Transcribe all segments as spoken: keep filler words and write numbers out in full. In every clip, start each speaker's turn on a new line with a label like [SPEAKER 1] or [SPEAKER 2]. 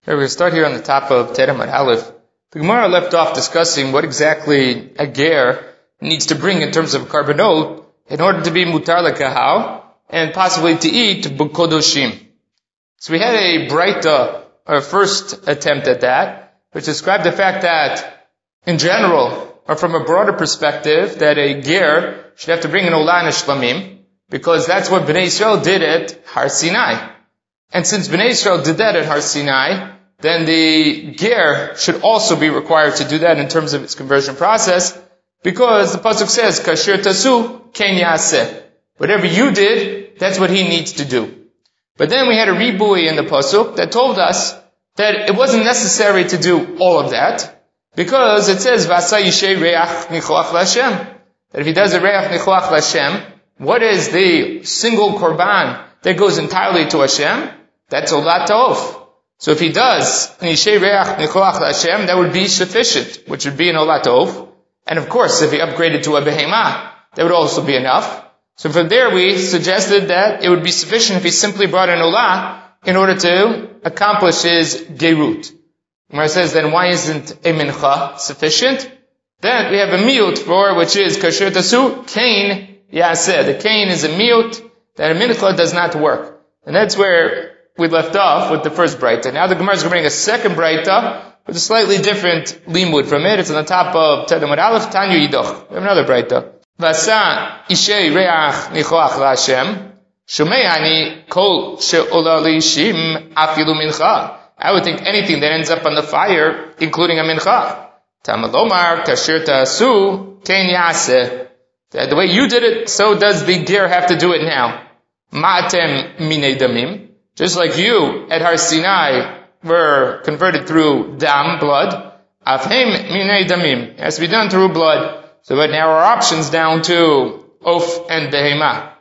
[SPEAKER 1] We're going to start here on the top of Teremad Aleph. The Gemara left off discussing what exactly a ger needs to bring in terms of carbonot in order to be mutar lekahal and possibly to eat b'kodoshim. So we had a breita, our first attempt at that, which described the fact that in general, or from a broader perspective, that a ger should have to bring an olah and a shlamim, because that's what Bnei Yisrael did at Har Sinai. And since Bnei Yisrael did that at Har Sinai, then the ger should also be required to do that in terms of its conversion process, because the pasuk says, "Kasher tasu ken yaseh." Whatever you did, that's what he needs to do. But then we had a ribui in the pasuk that told us that it wasn't necessary to do all of that, because it says, "Vasa yishay reach nichoach l'Hashem." That if he does a reach nichoach l'Hashem, what is the single korban that goes entirely to Hashem? That's olah tov. So if he does Yishay Reach Nichoach Hashem, that would be sufficient, which would be an olah tov. And of course, if he upgraded to a behemah, that would also be enough. So from there we suggested that it would be sufficient if he simply brought an olah in order to accomplish his gerut. Where it says, then why isn't a mincha sufficient? Then we have a miyut for, which is kasher tasu, kain yaseh. The kain is a miyut, that a mincha does not work. And that's where we left off with the first breita. Now the Gemara is going to bring a second breita with a slightly different limud from it. It's on the top of Teremad Aleph, Tanyu Yidoch. We have another breita. Vasa ishay reach nichoach la'Hashem, shumei ani kol she'ola li'ishim afilu mincha. I would think anything that ends up on the fire, including a mincha. Tamalomar kasher ta'asu ken yaseh. The way you did it, so does the ger have to do it now. Ma'atem minei damim. Just like you at Har Sinai were converted through dam, blood, afhem minei damim. It has to be done through blood. So but now our options down to of and behemah.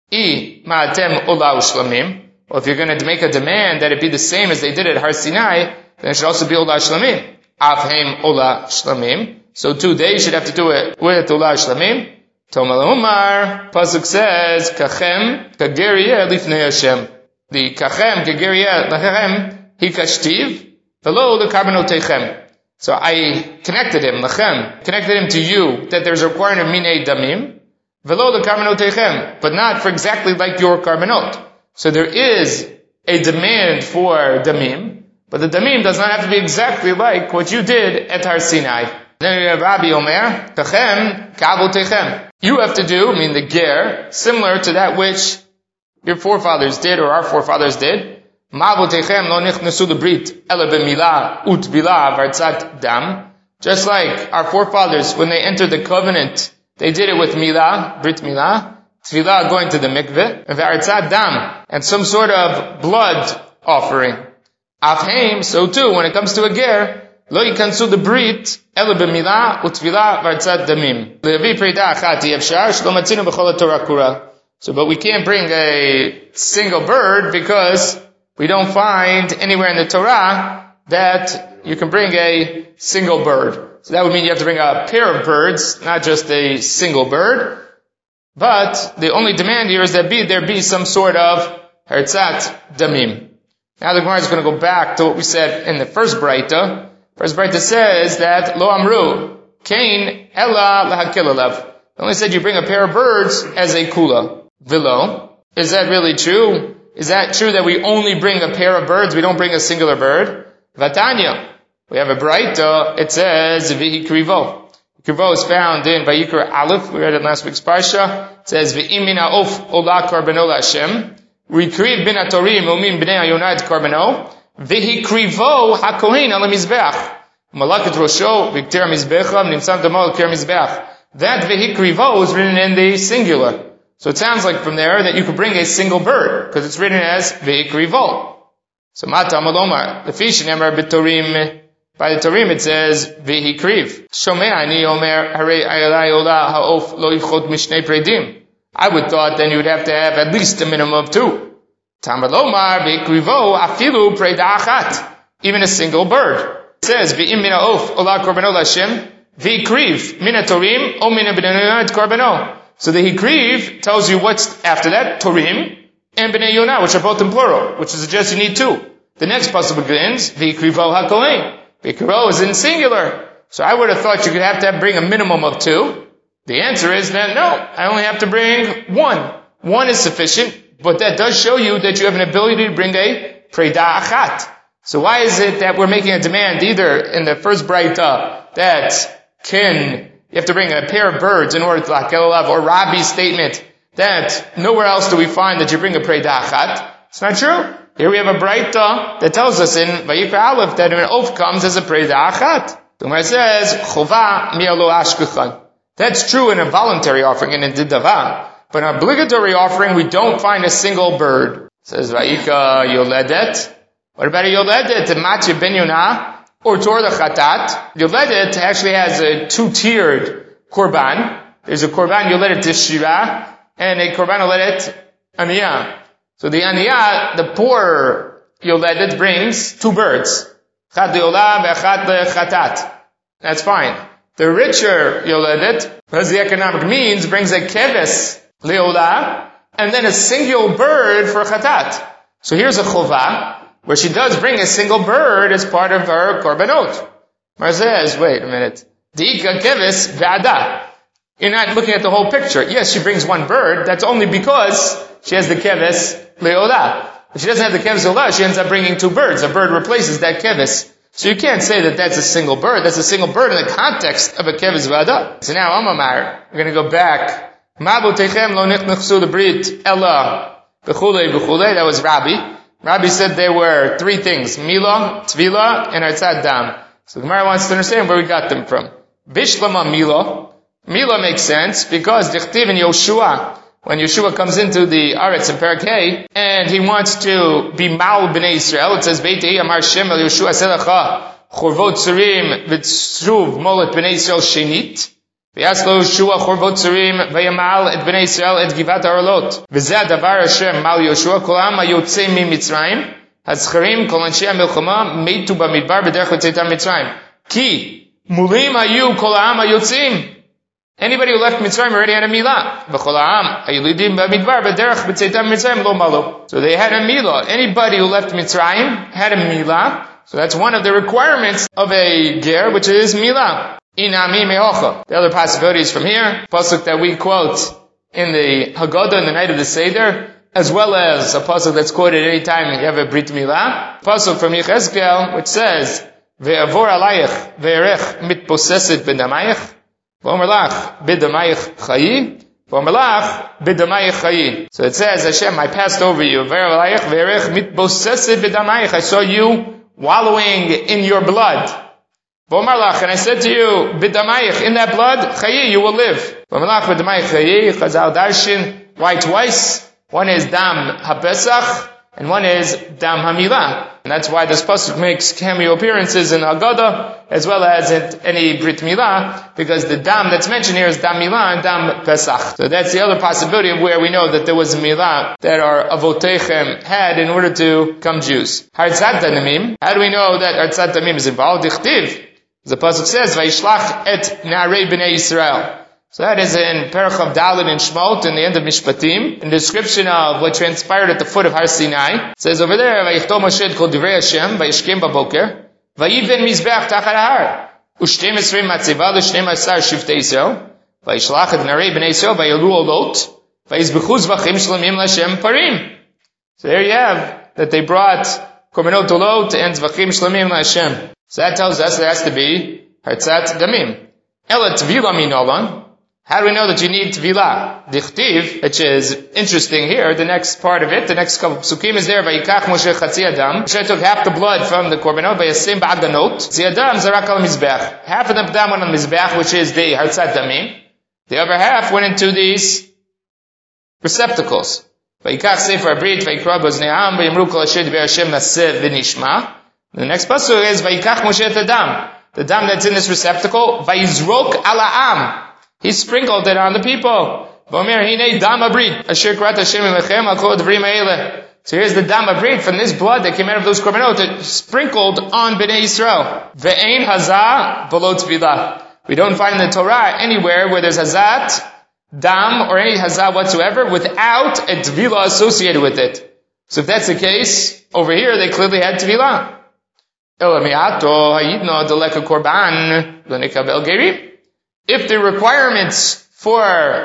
[SPEAKER 1] I ma'atem olah u'shlamim. Well, if you're going to make a demand that it be the same as they did at Har Sinai, then it should also be olah shlamim. Afhem olah shlamim. So too, they should have to do it with olah shlamim. Tomal Umar, pasuk says, kachem kageriyeh lifnei Hashem. The kachem, gegeriyeh, lachem, he kashtiv, velo the carbonotechem. So I connected him, lachem, connected him to you, that there's a requirement of minei damim, velo the carbonotechem, but not for exactly like your carbonot. So there is a demand for damim, but the damim does not have to be exactly like what you did at Har Sinai. Then we have Rabbi Omer, kachem, kabotechem. You have to do, I mean the ger, similar to that which your forefathers did, or our forefathers did. Ma'avotechem lo nichnasu lebrit ela b'milah utbilah v'artzat dam. Just like our forefathers, when they entered the covenant, they did it with milah, brit milah, tfilah going to the mikveh, and v'artzat dam, and some sort of blood offering. Afheim, so too, when it comes to a ger, lo yikansu the brit ela b'milah utbilah v'artzat damim. Le'avi preda achati efshar shlo matzinu b'chol Torah kura. So, but we can't bring a single bird because we don't find anywhere in the Torah that you can bring a single bird. So that would mean you have to bring a pair of birds, not just a single bird. But the only demand here is that be, there be some sort of hertzat damim. Now the Gemara is going to go back to what we said in the first breita. First breita says that lo amru kain ella lahakil alav. They only said you bring a pair of birds as a kula. Vilo. Is that really true? Is that true that we only bring a pair of birds, we don't bring a singular bird? Vatanya. We have a breita, it says, Vihi krivo. Krivo is found in Vayikra Aleph, we read it last week's parsha. It says, V'im min ha'of olah karbano Hashem. Rikriv bin ha'torim umin b'nei ha'yonad karbano. Vihi krivo ha'kohin ala mizbeach. Malakat rosho, v'kter mizbecha, v'nimsam damo al-ker mizbeach. That Vihi krivo is written in the singular. So it sounds like from there that you could bring a single bird, because it's written as Ve'ikrivo. So Mata Malomar, the fish in Emar B'Torim, by the Torim it says Ve'ikriv. Shome'ani Omer Harei Ayalai Ola Ha'of Lo Yivchot Mishnei Predim. I would thought then you would have to have at least a minimum of two. Tamalomar Ve'ikrivo Afilu Preda Achat. Even a single bird. It says Ve'im Min Ha'of Ola Korbanot Hashem Ve'ikriv Min HaTorim O Min HaBnei Yonad Korbanot. So the Hikriv tells you what's after that, Torim, and Bnei Yonah, which are both in plural, which suggests you need two. The next pasuk begins, V'ikrivo hakohen. V'ikrivo is in singular. So I would have thought you could have to bring a minimum of two. The answer is that no, I only have to bring one. One is sufficient, but that does show you that you have an ability to bring a preda achat. So why is it that we're making a demand either in the first braita that can, you have to bring a pair of birds in order to lakel alav, or Rabbi's statement that nowhere else do we find that you bring a preda achat? It's not true. Here we have a braita that tells us in Vayikra Aleph that an oath comes as a preda achat. The Gemara says, Chova mi'alo ashkechan. That's true in a voluntary offering and in Didava. But in an obligatory offering, we don't find a single bird. It says, Vayika yoledet. What about a yoledet? Matya ben Yonah or Tor the Chatat. Yoledet actually has a two-tiered korban. There's a korban yoledet tishira and a korban yoledet aniyah. So the aniyah, the poor yoledet brings two birds. Chat le'olah ve'chat le'chatat. That's fine. The richer yoledet, as the economic means, brings a keves le'olah and then a single bird for chatat. So here's a chova where she does bring a single bird as part of her korbanot. Mar says, wait a minute. Di'ika keves ve'ada. You're not looking at the whole picture. Yes, she brings one bird. That's only because she has the keves le'olah. If she doesn't have the keves le'olah, she ends up bringing two birds. A bird replaces that keves. So you can't say that that's a single bird. That's a single bird in the context of a keves ve'ada. So now, Amamar, we're going to go back. Mabu techem lo nichnuchsu lebrit ella b'chulei b'chulei. That was Rabbi. Rabbi said there were three things: Mila, Tvila, and Artzat Dam. So the Gemara wants to understand where we got them from. Bishlama Mila. Mila makes sense because Dichtiv in Yoshua, when Yeshua comes into the Aretz in Parakeh, and he wants to be Mal B'nai Yisrael, it says, Beitei Amar Shem El Yeshua Selecha, Chorvot Tzurim, V'tzruv Molet B'nai Yisrael Shenit, V'yaslo Yeshua Chorvot Tzurim, V'yamal Et B'nai Yisrael Et Givat HaRolot, V'zeh Davar Hashem Mal Yeshua, Kol Ha'am HaYotzei Mi Mitzrayim, Hazcharim, Kol Anshei HaMilchama, Meitu B'midbar B'derech Yotzetam Mitzrayim. Ki, Mulim Hayu Kol Ha'am HaYotzim. Anybody who left Mitzrayim already had a milah. So they had a milah. Anybody who left Mitzrayim had a milah. So that's one of the requirements of a ger, which is milah. Inami meocha. The other possibilities from here, pasuk that we quote in the Haggadah in the night of the Seder, as well as a pasuk that's quoted any time you have a brit milah. Pasuk from Yechezkel, which says, Ve'avor alayich ve'erech mitposeset b'damayich. V'omerlach b'damayich chayi. V'omerlach b'damayich chayi. So it says, Hashem, I passed over you. Ve'alayich ve'erech mitposeset b'damayich. I saw you wallowing in your blood. V'omerlach, and I said to you, b'damayich, in that blood, chayi, you will live. V'omerlach b'damayich chayi. Chazal darshin. Why twice? One is dam hapesach, and one is dam hamilah. And that's why this pasuk makes cameo appearances in Haggadah, as well as in any Brit Milah, because the dam that's mentioned here is dam milah and dam pesach. So that's the other possibility of where we know that there was a milah that our avotechem had in order to become Jews. Hartzat damim. How do we know that hartzat damim is involved? Dichtiv. The pasuk says, "Vayishlach et na'arei b'nei Yisrael." So that is in Parachav Dalet and Shmot in the end of Mishpatim, in the description of what transpired at the foot of Har Sinai. It says over there, Vayichtom Moshe kol divrei Hashem, vayishkem baboker, vayiven mizbeach tachar ha'ar, u'shtem esrim matzeva l'shtem asar shiftei Yisrael, vayishlach et narei b'nei Yisrael, vayalu olot, vayizbechu zvachim shlamim l'Hashem parim. So there you have, that they brought korbanot olot and zvachim shlamim l'Hashem. So that tells us there has to be hartzat damim. Ela tvila minolan. How do we know that you need Tvila? Dichtiv, which is interesting here, the next part of it, the next couple of psukim is there, Vayikach Moshe Chatzi Adam. Moshe took half the blood from the korbanot, Vayasim Ba'aganot, Chatzi Adam Zarak al Mizbech. Half of the Adam went on the Mizbech, which is the Hartzat Damim. The other half went into these receptacles. Vayikach Sefer Abrit, Vayikra Bozne'am, Vayimru Kol Asher Diber Hashem Nasev V'nishma. The next pasuk is Vayikach Moshe Adam. The dam that's in this receptacle, Vayizrok Ala'am. He sprinkled it on the people. So here's the dam abrit from this blood that came out of those korbanot, it sprinkled on Bnei Yisrael. Ve'ein hazah v'lo tvila. We don't find in the Torah anywhere where there's hazat, dam, or any hazah whatsoever without a tvila associated with it. So if that's the case, over here they clearly had tevilah. If the requirements for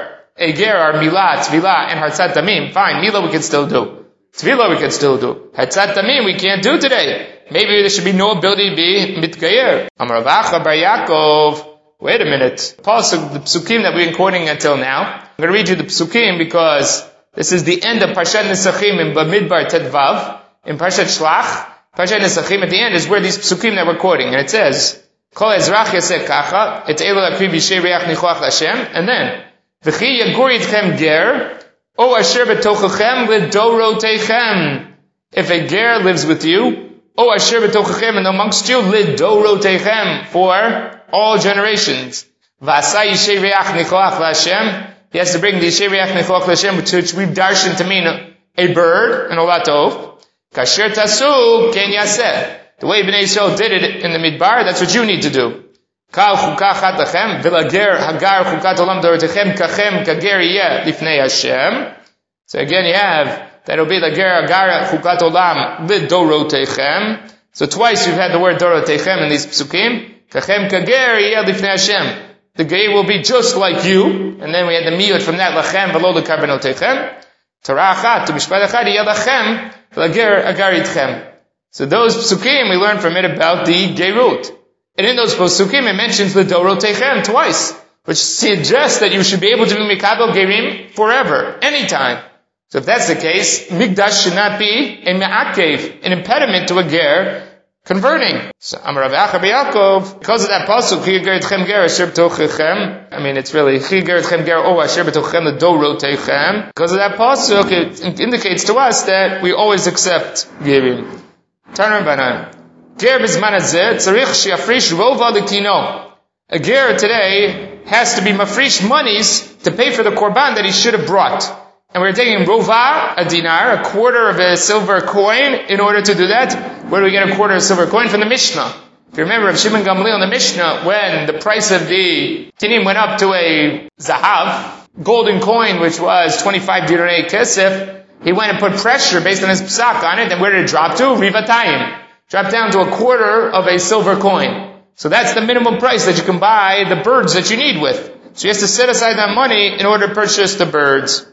[SPEAKER 1] a ger are milah, tevilah, and hartzat damim, fine, milah we can still do. Tevilah we can still do. Hartzat damim we can't do today. Maybe there should be no ability to be mitgayer. Amar Rav Acha bar Yaakov. Wait a minute. Pasuk, the psukim that we've been quoting until now. I'm going to read you the psukim because this is the end of Parshat Nesachim in Bamidbar Tedvav. In Parshat Shlach, Parshat Nesachim at the end is where these psukim that we're quoting. And it says, Kol ezrach yaseh kacha, et elu lakriv yishei reach nichoach l'Hashem. And then, V'chi yagur yitchem ger, o asher betochachem lidorotechem. If a ger lives with you, o asher betochachem, and amongst you, lidorotechem, for all generations. V'asai yishei reach nichoach l'Hashem. He has to bring the yishei reach nichoach l'Hashem, which we've darshan to mean a bird, an olatov. Kasher tasu ken yaseh. The way Bnei Yisrael did it in the Midbar, that's what you need to do. Kal chukah chatachem, v'lager hagar chukat olam dorotechem, kachem kager yeh lifnei Hashem. So again you have, that'll be lager hagar chukat olam lidorotechem. So twice you've had the word dorotechem in these psukim. Kachem kager yeh lifnei Hashem. The ger will be just like you, and then we had the miyut from that, lachem v'lo lekarbanotechem. Torah achat, to mishpat echad yeh lachem, v'lager hagar itchem. So those psukim, we learn from it about the gerut. And in those psukim, it mentions the dorotechem twice, which suggests that you should be able to be mikabel gerim forever, anytime. So if that's the case, mikdash should not be a me'akev, an impediment to a ger converting. So Amar Rav Acha bar Yaakov, because of that pasuk, chi ger etchem ger asher b'tochechem. I mean, it's really chi ger etchem ger o asher b'tochechem the dorotechem. Because of that pasuk, it indicates to us that we always accept gerim. Taner banan. Ger bizman hazeh tzarich she'afrish rova lekino. A ger today has to be mafrish monies to pay for the korban that he should have brought. And we're taking rova, a dinar, a quarter of a silver coin, in order to do that. Where do we get a quarter of a silver coin? From the Mishnah. If you remember, Rav Shimon Gamliel in the Mishnah, when the price of the tinim went up to a zahav, golden coin, which was twenty-five dinarei kesef, he went and put pressure based on his psak on it, and where did it drop to? Rivatayim. Dropped down to a quarter of a silver coin. So that's the minimum price that you can buy the birds that you need with. So he has to set aside that money in order to purchase the birds.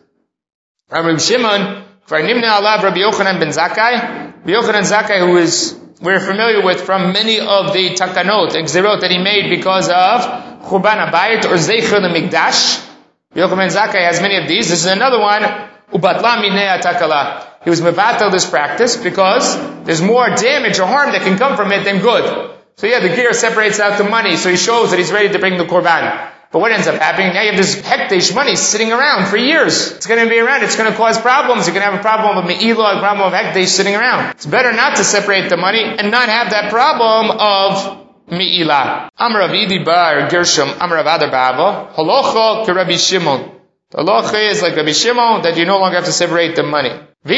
[SPEAKER 1] Rabbi Shimon, Rabbi Yochanan ben Zakkai, Rabbi Yochanan Zakkai, who is, we're familiar with from many of the takanot, exerot that he made because of Churban Habayit or Zeicher LeMikdash. Rabbi Yochanan ben Zakkai has many of these. This is another one. Ubatla minei atakala. He was mevatel this practice because there's more damage or harm that can come from it than good. So yeah, the ger separates out the money, so he shows that he's ready to bring the korban. But what ends up happening? Now you have this hekdesh money sitting around for years. It's going to be around. It's going to cause problems. You're going to have a problem of me'ilah, a problem of hekdesh sitting around. It's better not to separate the money and not have that problem of me'ilah. Amar Rav Idi bar Gershom, Amar Rav Adar Bava, halacha ke Rabbi Shimon. The halacha is like Rabbi Shimon, that you no longer have to separate the money.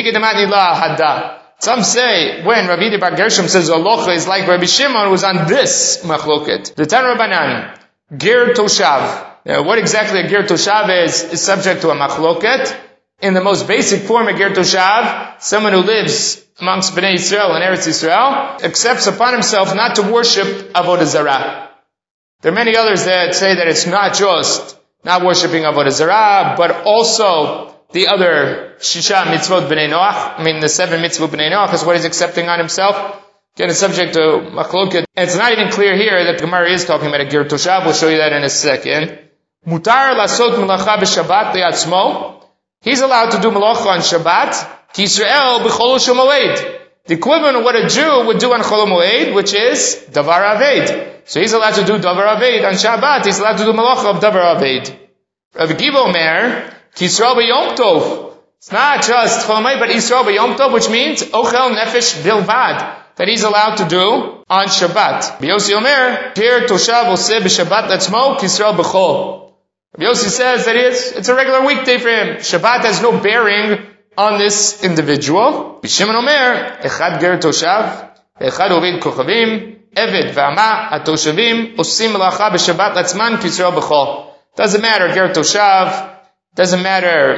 [SPEAKER 1] Some say, when Rabbi Idi bar Gershom says halacha is like Rabbi Shimon, was on this machloket. The Tan Rabbanan, ger toshav. Now, what exactly a ger toshav is, is subject to a machloket. In the most basic form, a ger toshav, someone who lives amongst Bnei Yisrael and Eretz Yisrael, accepts upon himself not to worship Avodah Zarah. There are many others that say that it's not just not worshipping Avodah Zarah, but also the other Shisha mitzvot Bnei Noach. I mean, the seven mitzvot Bnei Noach is what he's accepting on himself. Again, it's subject to machloket. And it's not even clear here that the Gemara is talking about a ger toshav. We'll show you that in a second. Mutar lasot melacha b'Shabbat li'atzmo. He's allowed to do melacha on Shabbat. Ki Yisrael b'chol shemoed. The equivalent of what a Jew would do on Chol Moed, which is davar aved. So he's allowed to do davar aved on Shabbat. He's allowed to do melacha of davar aved. Rav Akiva Omer, Ki Yisrael b'Yom Tov. It's not just Chol Moed, but Yisrael b'Yom Tov, which means ochel nefesh bilvad, that he's allowed to do on Shabbat. B'Yossi Omer, ger toshav oseh b'Shabbat letzmo, Ki Yisrael b'chol. Yossi says that it's, it's a regular weekday for him. Shabbat has no bearing on this individual. B'Shimon Omer, echad ger toshav, echad ovid kochavim, eved v'ama atoshavim, osim melacha b'Shabbat letzman, Ki Yisrael b'chol. Doesn't matter ger toshav, doesn't matter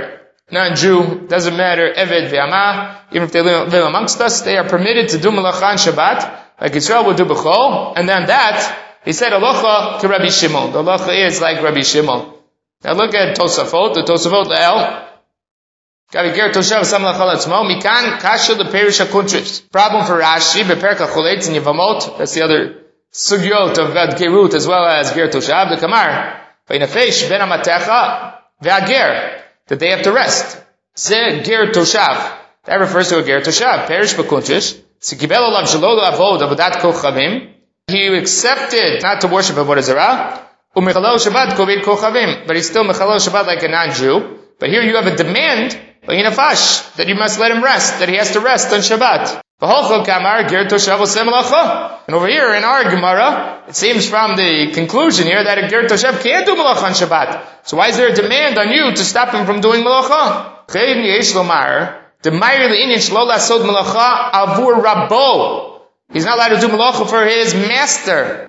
[SPEAKER 1] non-Jew, doesn't matter, Eved ve'amah, even if they live amongst us, they are permitted to do malacha on Shabbat, like Israel would do b'chol, and then that, he said, Alocha to Rabbi Shimon. The Alocha is like Rabbi Shimon. Now look at Tosafot, the Tosafot Le'el. Gaviger Toshav Sam Lachal Atzmo, Mikan Kasha the Perish HaKuntris. Problem for Rashi, Beperk HaCholetz in Yevamot, that's the other sugyot of Gad Gerut, as well as Ger Toshav, the Kamar. V'inafesh ben Amatecha ve'ager, that they have to rest. Ze Ger Toshav. That refers to a Ger Toshav. Perish HaKuntris. Sikibel Olav Shalol Avod Avodat Kochavim. He accepted not to worship Avodah Zarah. Umechalal Shabbat Kovit Kochavim. But he's still Mechalal Shabbat like a non-Jew. But here you have a demand, that you must let him rest, that he has to rest on Shabbat. And over here in our Gemara, it seems from the conclusion here that a Ger Toshav can't do Malacha on Shabbat. So why is there a demand on you to stop him from doing Malacha? He's not allowed to do Malacha for his master.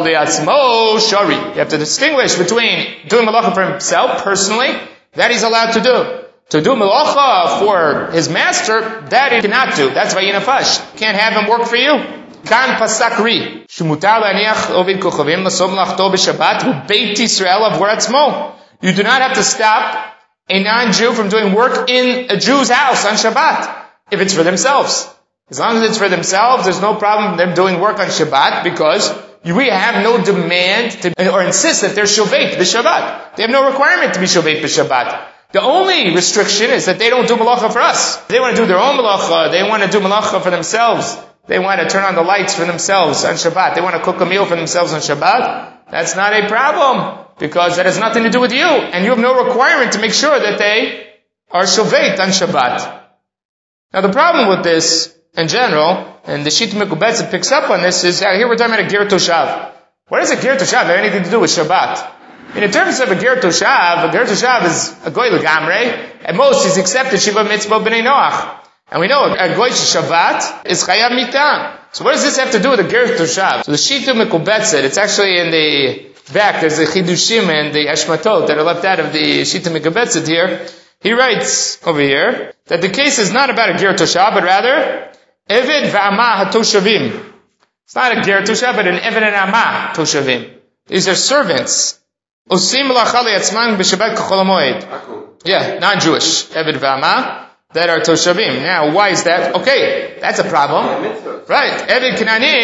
[SPEAKER 1] You have to distinguish between doing Malacha for himself personally, that he's allowed to do. To do Malacha for his master, that he cannot do. That's Vayinafash. Can't have him work for you. Kan pasakri. Shumutar laniach ovid kochavim lasom lachto b'Shabbat u'beit Yisrael avur atzmo. You do not have to stop a non-Jew from doing work in a Jew's house on Shabbat, if it's for themselves. As long as it's for themselves, there's no problem with them doing work on Shabbat, because we have no demand to, or insist that they're shovet b'Shabbat. They have no requirement to be shovet b'Shabbat. The only restriction is that they don't do malacha for us. They want to do their own malacha. They want to do malacha for themselves. They want to turn on the lights for themselves on Shabbat. They want to cook a meal for themselves on Shabbat. That's not a problem, because that has nothing to do with you. And you have no requirement to make sure that they are shovet on Shabbat. Now the problem with this, in general, and the Shita Mekubetz picks up on this, is uh, here we're talking about a Ger Toshav. What does a Ger Toshav have anything to do with Shabbat? And in terms of a Ger Toshav, a Ger Toshav is a Goy L'gamrei. At most, he's accepted Shiva Mitzvah B'nai Noach. And we know a Goy Shabbat is Chayav Mitah. So what does this have to do with a Ger Toshav? So the Shita Mekubetz, it's actually in the back, there's the Chidushim and the Ashmatot that are left out of the Shita Mekubetz here. He writes over here that the case is not about a Ger Toshav, but rather Eved v'Amah HaToshavim. It's not a Ger Toshav, but an Eved and Amah Toshavim. These are servants. Osim malacha li'atzman b'Shabbat k'chol hamoed. Yeah, non-Jewish. Eved v'Amah that are Toshavim. Now, why is that? Okay, that's a problem. Right. Eved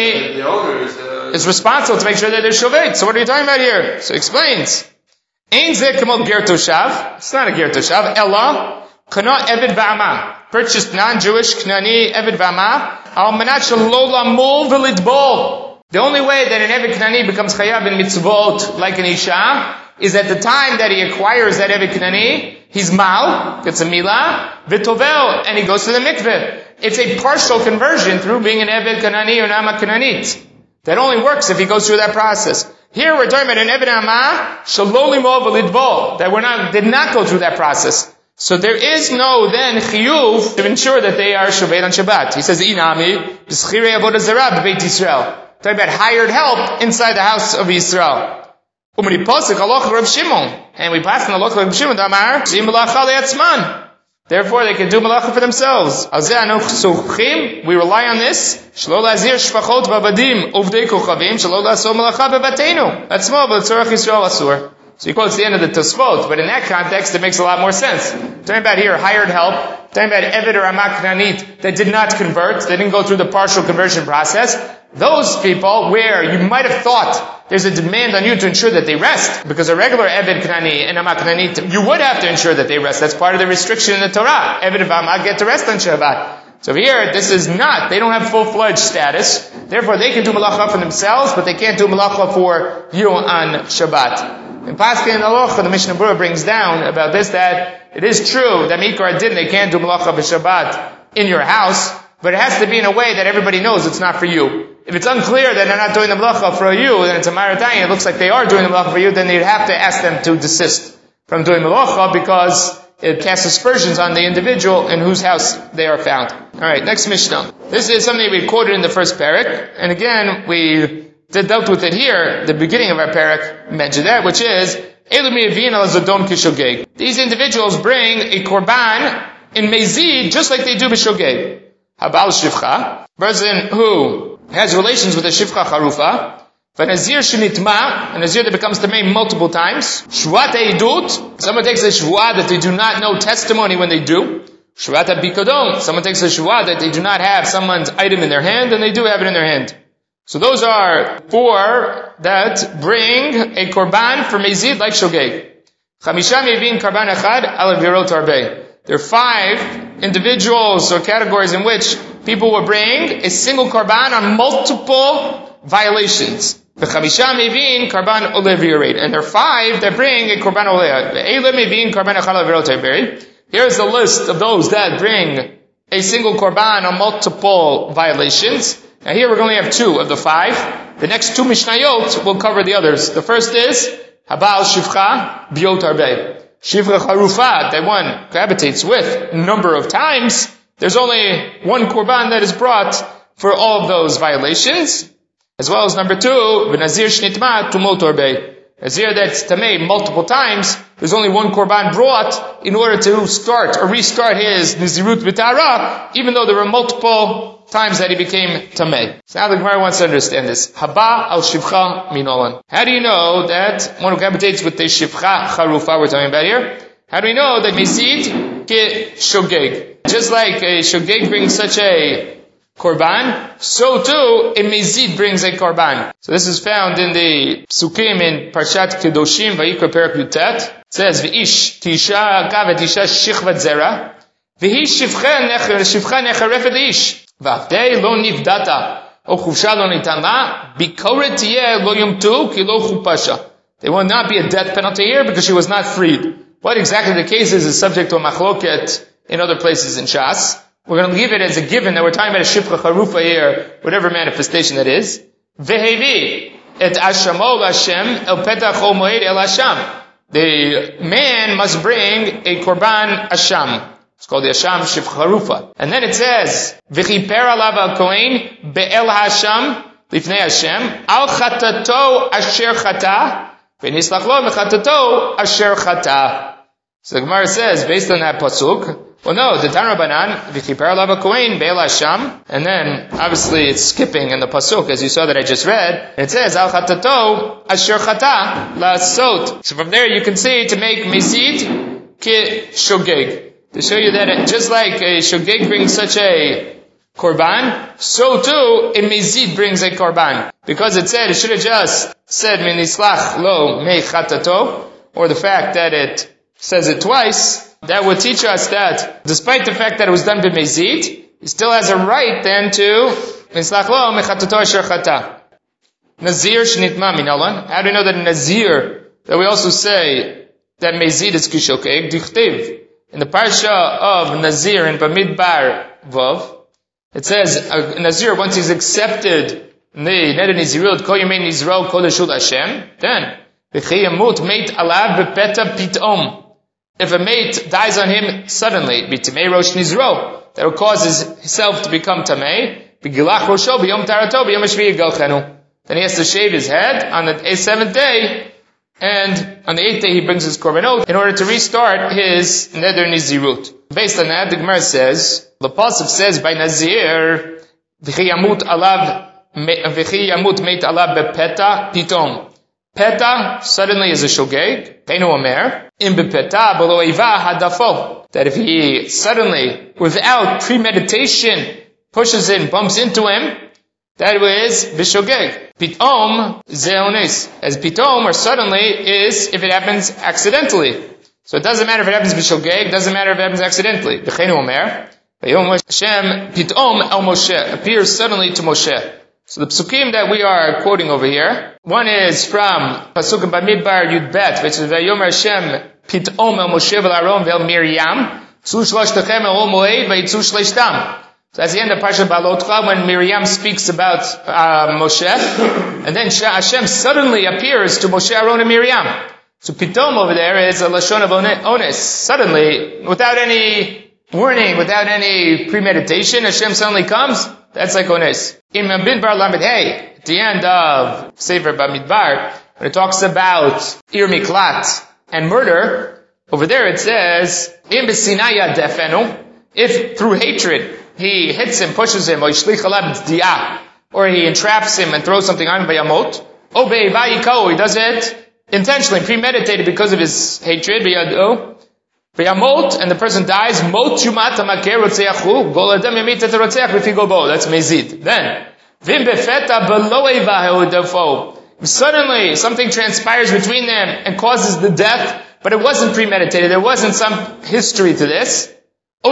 [SPEAKER 1] Kanani is responsible to make sure that they're shovet. So what are you talking about here? So he explains. Ein zeh k'mol Ger Toshav. It's not a Ger Toshav. Ella kana Eved v'Amah. Purchased non-Jewish, Knani, Eved V'Amah, al manat shelo lamol v'litbol. The only way that an Eved Knani becomes chayav in mitzvot, like an Isha, is at the time that he acquires that Eved Knani, he's mal, gets a milah, v'tovel, and he goes to the mikveh. It's a partial conversion through being an Eved Knani or Nama Knanit. That only works if he goes through that process. Here we're talking about an Eved Amah, shelo lamol v'litbol, that we're not, did not go through that process. So there is no then chiyuv to ensure that they are shovet on Shabbat. He says, "Inami b'schirei avodah zarah b'beit Yisrael." Talking about hired help inside the house of Yisrael. Umri posik halacha Rav Shimon, and we pass on the halacha Rav Shimon Amar zim malacha le'atzman. Therefore, they can do malacha for themselves. Alzeh anoch sochim. We rely on this. Shlo lazir shfachot v'avadim uvdei kochavim shlo laso malacha bebateinu. That's more, but tzorach Yisrael asur. So he quotes the end of the Tosfot, but in that context it makes a lot more sense. Talking about here hired help, talking about Eved or Amah Knanit that did not convert, they didn't go through the partial conversion process. Those people where you might have thought there's a demand on you to ensure that they rest, because a regular Eved Knani and Amah Knanit, you would have to ensure that they rest. That's part of the restriction in the Torah. Eved and Amah get to rest on Shabbat. So here, this is not, they don't have full-fledged status. Therefore, they can do malacha for themselves, but they can't do malacha for you on Shabbat. In Paskin and Alocha, the Mishnah Berurah brings down about this that it is true that Mikar Din, they can't do malacha b'Shabbat in your house, but it has to be in a way that everybody knows it's not for you. If it's unclear that they're not doing the malacha for you, then it's a Maratayim, it looks like they are doing the malacha for you, then you'd have to ask them to desist from doing malacha because it casts aspersions on the individual in whose house they are found. Alright, next Mishnah. This is something we quoted in the first parak, and again, we dealt with it here, the beginning of our parak mentioned that, which is These individuals bring a korban in mezid just like they do b'shogeg. Habal shivcha, person who has relations with a shivcha charufa, v'nazir shenitma, a nazir that becomes tamei multiple times, shvuat eidut, someone takes a shvuah that they do not know testimony when they do, shvuat bikodon, someone takes a shvuah that they do not have someone's item in their hand and they do have it in their hand. So those are four that bring a korban for mezid like shogeg. Chamisha mevin korban echad al avirot arbeh. There are five individuals or categories in which people will bring a single korban on multiple violations. V'chamisha mevin korban oleh v'yared. And there are five that bring a korban oleh. Ve'ele mevin korban echad al avirot arbeh. Here's the list of those that bring a single korban on multiple violations. Now here we're going to have two of the five. The next two Mishnayot will cover the others. The first is Habal Shivcha Biot Arbeh. Shivcha Charufa, that one gravitates with a number of times. There's only one korban that is brought for all of those violations. As well as number two, V'nazir Shnitma Tumot Arbeh. Nazir that's tamei multiple times, there's only one korban brought in order to start or restart his Nizirut B'tara, even though there were multiple times that he became tamei. So now the Gemara wants to understand this. Haba al shivcha minolan. How do you know that one who gravitates with the shivcha charufa we're talking about here? How do we know that mezid ke shogeg? Just like a shogeg brings such a korban, so too a mezid brings a korban. So this is found in the Psukim in Parshat Kedoshim, Vayikra Perek Yutet. It says, V'ish tisha kavet isha shichvat zera, v'hi shivcha necharefet ish, v'avdei lo nivdata, o chuvsha lo nitana, bikoret tiyeh lo yomtu ki lo chupasha. There will not be a death penalty here because she was not freed. What exactly the case is is subject to a machloket in other places in Shas. We're going to leave it as a given that we're talking about a shivcha charufa here, whatever manifestation that is. Vehevi et ashamo Hashem el petach o moed el Hasham. The man must bring a korban asham. It's called the asham shivcha charufa. And then it says, v'chiper alav al kohen be'el Hasham lifnei Hashem al chatato asher chata v'nislach lo v'chatato asher chata. So the Gemara says, based on that pasuk, well, no, the Tanra Banan, v'chiper alav kohen be'el Hasham, and then obviously it's skipping in the pasuk as you saw that I just read. It says al chatato asher chata la'asot. So from there you can see to make mezid ki shogeg, to show you that it, just like a shogeg brings such a korban, so too a mezid brings a korban. Because it said, it should have just said minislach lo me chatato, or the fact that it says it twice. That would teach us that, despite the fact that it was done by mezid, he still has a right then to mislach lo mechatato asher chata. Nazir shnitma minalan. How do we know that nazir, that we also say that mezid is kishokeg, dichtiv. In the parsha of Nazir in Bamidbar Vav, it says, a nazir, once he's accepted the neder nizirut, kol yemei nizro kol eshul Hashem, then, v'chi yamut meit alav bepeta pitom. If a mate dies on him suddenly, b'tamei rosh nizro, that will cause himself to become tamei, b'gilach rosho b'yom tarato b'yom hashvi yigalchenu. Then he has to shave his head on the seventh day, and on the eighth day he brings his korbanot in order to restart his neder nizirut. Based on that, the Gemara says, the pasuk says by Nazir, v'chi yamut alav, v'chi yamut meit alav bepeta pitom. Peta suddenly is a shogeg, peinu omer, im bepeta below iva hadafo. That if he suddenly, without premeditation, pushes in, bumps into him, that is bishogeg. Pitom zeonis. As pitom or suddenly is if it happens accidentally. So it doesn't matter if it happens bishogeg, doesn't matter if it happens accidentally. Peinu omer, vayom Hashem pitom el Moshe, appears suddenly to Moshe. So the psukim that we are quoting over here, one is from Pasuk Bamidbar Yud Bet, which is Vayomer Hashem Pitom El Moshe V'Aaron V'El Miriam Tzu Shlosh-Techem El Moed V'Yitzu Shleishtam. So that's the end of Parshat Balotcha when Miriam speaks about uh, Moshe, and then Hashem suddenly appears to Moshe, Aaron, and Miriam. So Pitom over there is a lashon of ones. Suddenly, without any warning, without any premeditation, Hashem suddenly comes. That's like ones. In Bamidbar Lamed Hey, at the end of Sefer Bamidbar, When it talks about Ir Miklat and murder, over there it says, Im b'sinaya defenu, if through hatred he hits him, pushes him, or or he entraps him and throws something on him, vayamot, or be'ivayikau, he does it intentionally, premeditated because of his hatred, vayamot, and the person dies, mot shumat hamaker rotzeachu, gol adam yamit et rotzeach b'figo bo, that's mezid. Then, vim befeta below eivahu defo, if suddenly something transpires between them and causes the death, but it wasn't premeditated, there wasn't some history to this, he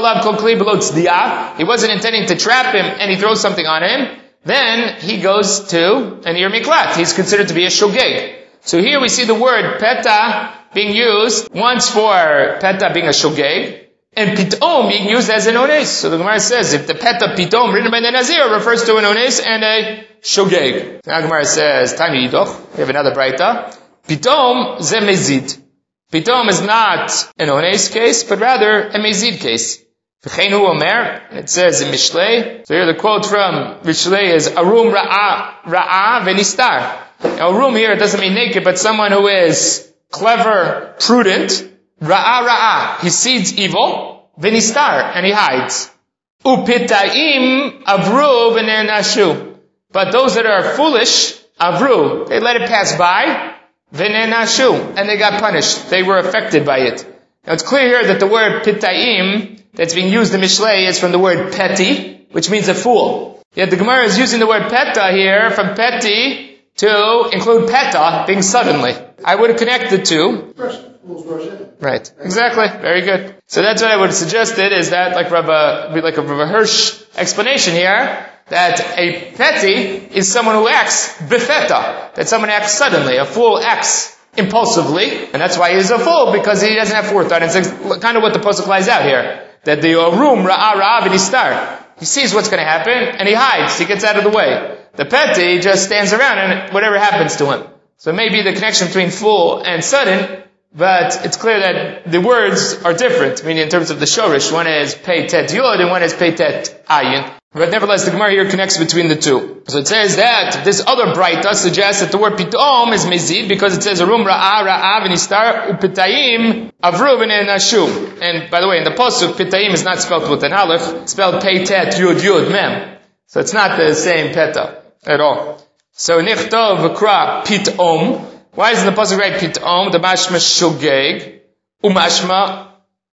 [SPEAKER 1] wasn't intending to trap him and he throws something on him, then he goes to an Ir Miklat. He's considered to be a shogeg. So here we see the word peta being used once for peta being a shogeg, and pitom being used as an ones. So the Gemara says if the peta pitom written by the Nazir refers to an ones and a shogeg. Now the Gemara says, Tani Yidoch, we have another braita, pitom ze mezid. Pitom is not an ones case, but rather a mezid case. V'cheinu omer, it says in Mishlei. So here the quote from Mishlei is Arum ra'a ra'a v'nistar. Now arum here, it doesn't mean naked, but someone who is clever, prudent. Ra'a ra'a, he sees evil. V'nistar, and he hides. Upitaim avru v'nenashu. But those that are foolish, avru, they let it pass by. V'nenashu, and they got punished. They were affected by it. Now it's clear here that the word pitayim that's being used in Mishlei is from the word peti, which means a fool. Yet the Gemara is using the word peta here from peti to include peta, being suddenly. I would connect the two. Right. Exactly. Very good. So that's what I would have suggested, is that like Rabbi, like a Rabbi Hirsch explanation here, that a peti is someone who acts befeta, that someone acts suddenly. A fool acts impulsively, and that's why he's a fool, because he doesn't have forethought. It's kind of what the pasuk lies out here, that the room ra'a ra'a v'nistar, he sees what's going to happen and he hides, he gets out of the way. The peti just stands around and whatever happens to him. So it may be the connection between fool and sudden, but it's clear that the words are different, meaning in terms of the shorish. One is pei tet yod and one is pei tet ayin. But nevertheless, the Gemara here connects between the two. So it says that this other braita suggests that the word pitom is mezid because it says arum ra'a ra'a v'nistar upitayim avru v'nenashu. And by the way, in the pasuk, pitayim is not spelled with an aleph, it's spelled pei tet yud yud mem. So it's not the same peta at all. So nichtov v'kra pitom. Why isn't the pasuk right pitom? The mashma shogeg umashma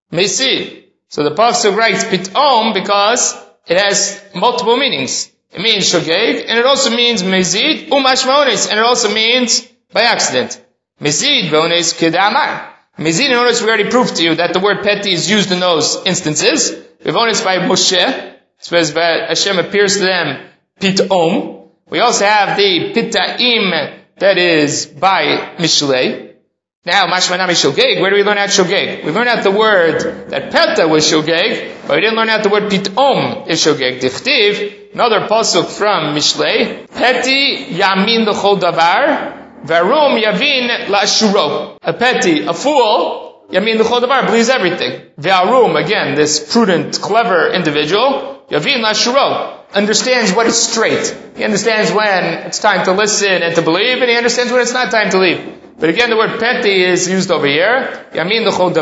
[SPEAKER 1] mezid. So the pasuk writes pitom because it has multiple meanings. It means shogeg, and it also means mezid, umashma ones, and it also means by accident. Mezid v'ones kedamar. Mezid and ones, we already proved to you that the word peti is used in those instances. V'ones by Moshe, says that Hashem appears to them pitom. We also have the pitaim that is by Mishlei. Now, mashmanami shogeg, where do we learn out shogeg? We learned out the word that peta was shogeg, but we didn't learn out the word pitom is shogeg. Dichtiv, another pasuk from Mishlei, peti yamin l'chol davar, varum yavin la'ashuro. A peti, a fool, yamin l'chol davar, believes everything. Varum, again, this prudent, clever individual, yavin la'ashuro, understands what is straight. He understands when it's time to listen and to believe, and he understands when it's not time to leave. But again, the word peti is used over here. Yamin l'chol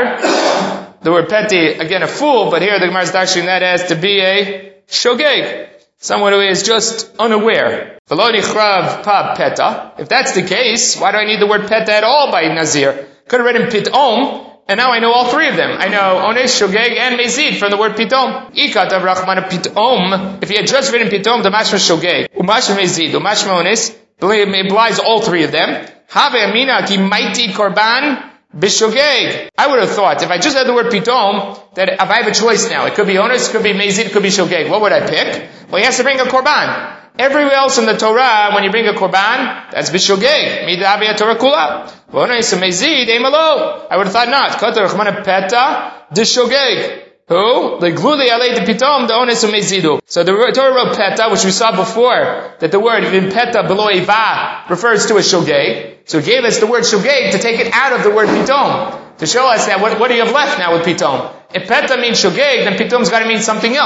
[SPEAKER 1] davar. The word peti, again, a fool, but here the Gemara is dashing that as to be a shogeg, someone who is just unaware. V'lo nichrav pa peta. If that's the case, why do I need the word peta at all by Nazir? Could have read in pitom, and now I know all three of them. I know ones, shogeg, and mezid from the word pitom. Ikat av rachman pitom. If he had just written pitom, the mashma shogeg, umashma mezid, umashma ones, implies all three of them. Have amina ki mighty korban bishogeg. I would have thought, if I just had the word pitom, that if I have a choice now, it could be ones, it could be mezid, it could be shogeg. What would I pick? Well, he has to bring a korban. Everywhere else in the Torah, when you bring a korban, that's bishogeg. Midavi Torah kula. Ones mezid emalo. I would have thought not. Katar chmana peta dishogeg. Who? The gluli alei de pitom the ones mezidu. So the Torah wrote peta, which we saw before, that the word in peta below eva refers to a shogeg. So it gave us the word shogeg to take it out of the word pitom, to show us that what, what do you have left now with pitom? If peta means shogeg, then pitom's got to mean something else.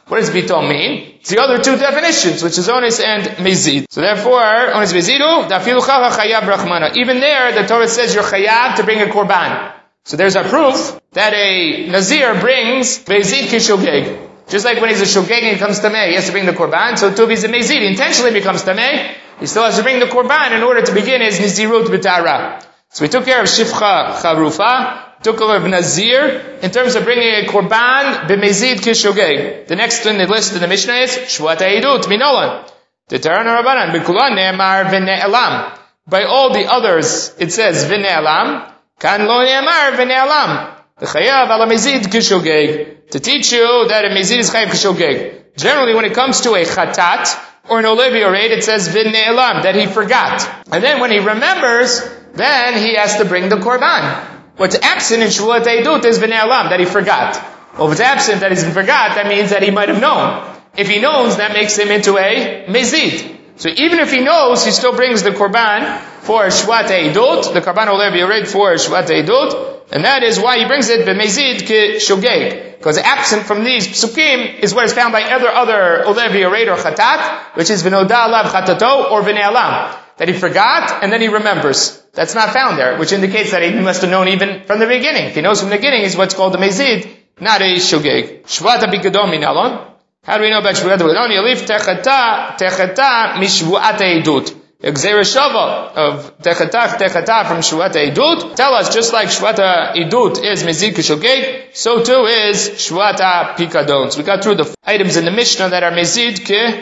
[SPEAKER 1] What does bitol mean? It's the other two definitions, which is onis and mezid. So therefore, onis mezidu, dafilu chacha chayav brachmana. Even there, the Torah says you're chayav to bring a korban. So there's our proof that a nazir brings mezid kishogeg. Just like when he's a shogeg and he comes tameh, he has to bring the korban. So too, if he's a mezid, he intentionally becomes tameh, he still has to bring the korban in order to begin his nizirut b'tara. So we took care of shifcha charufa, took care of nazir, in terms of bringing a korban b'mezid kishogeg. The next in the list in the Mishnah is shvuat ha'idut minolan. T'taran harabanan b'kulan ne'amar v'ne'elam. By all the others, it says v'ne'elam. Kan lo ne'amar v'ne'elam. The chayav ala mezid kishogeg. To teach you that a mezid is chayav kishogeg. Generally, when it comes to a chatat or an olivia raid, it says v'ne'elam, that he forgot. And then when he remembers, then he has to bring the korban. What's absent in shvuat ha'idut is v'ne'elam, that he forgot. Well, if it's absent, that he's forgot, that means that he might have known. If he knows, that makes him into a mezid. So even if he knows, he still brings the korban for shvuat ha'idut, the korban olivia raid for shvuat ha'idut, and that is why he brings it b'mezid kishogeg. Because absent from these psukim is what is found by other other olevia raid or chatat, which is v'noda alav chatato or v'ne'alam, that he forgot and then he remembers. That's not found there, which indicates that he must have known even from the beginning. If he knows from the beginning, it's what's called a mezid, not a shogeg. Shvuat ha'bigadon minalon. How do we know about shvuat ha'bigadon? Yalif techata techata mishvuat ha'idut. Gzeira shava of techata techata from shvuat ha'idut tell us just like shvuat ha'idut is mezid kishogeg, so too is shvuat ha'pikadon. So we got through the items in the Mishnah that are mezid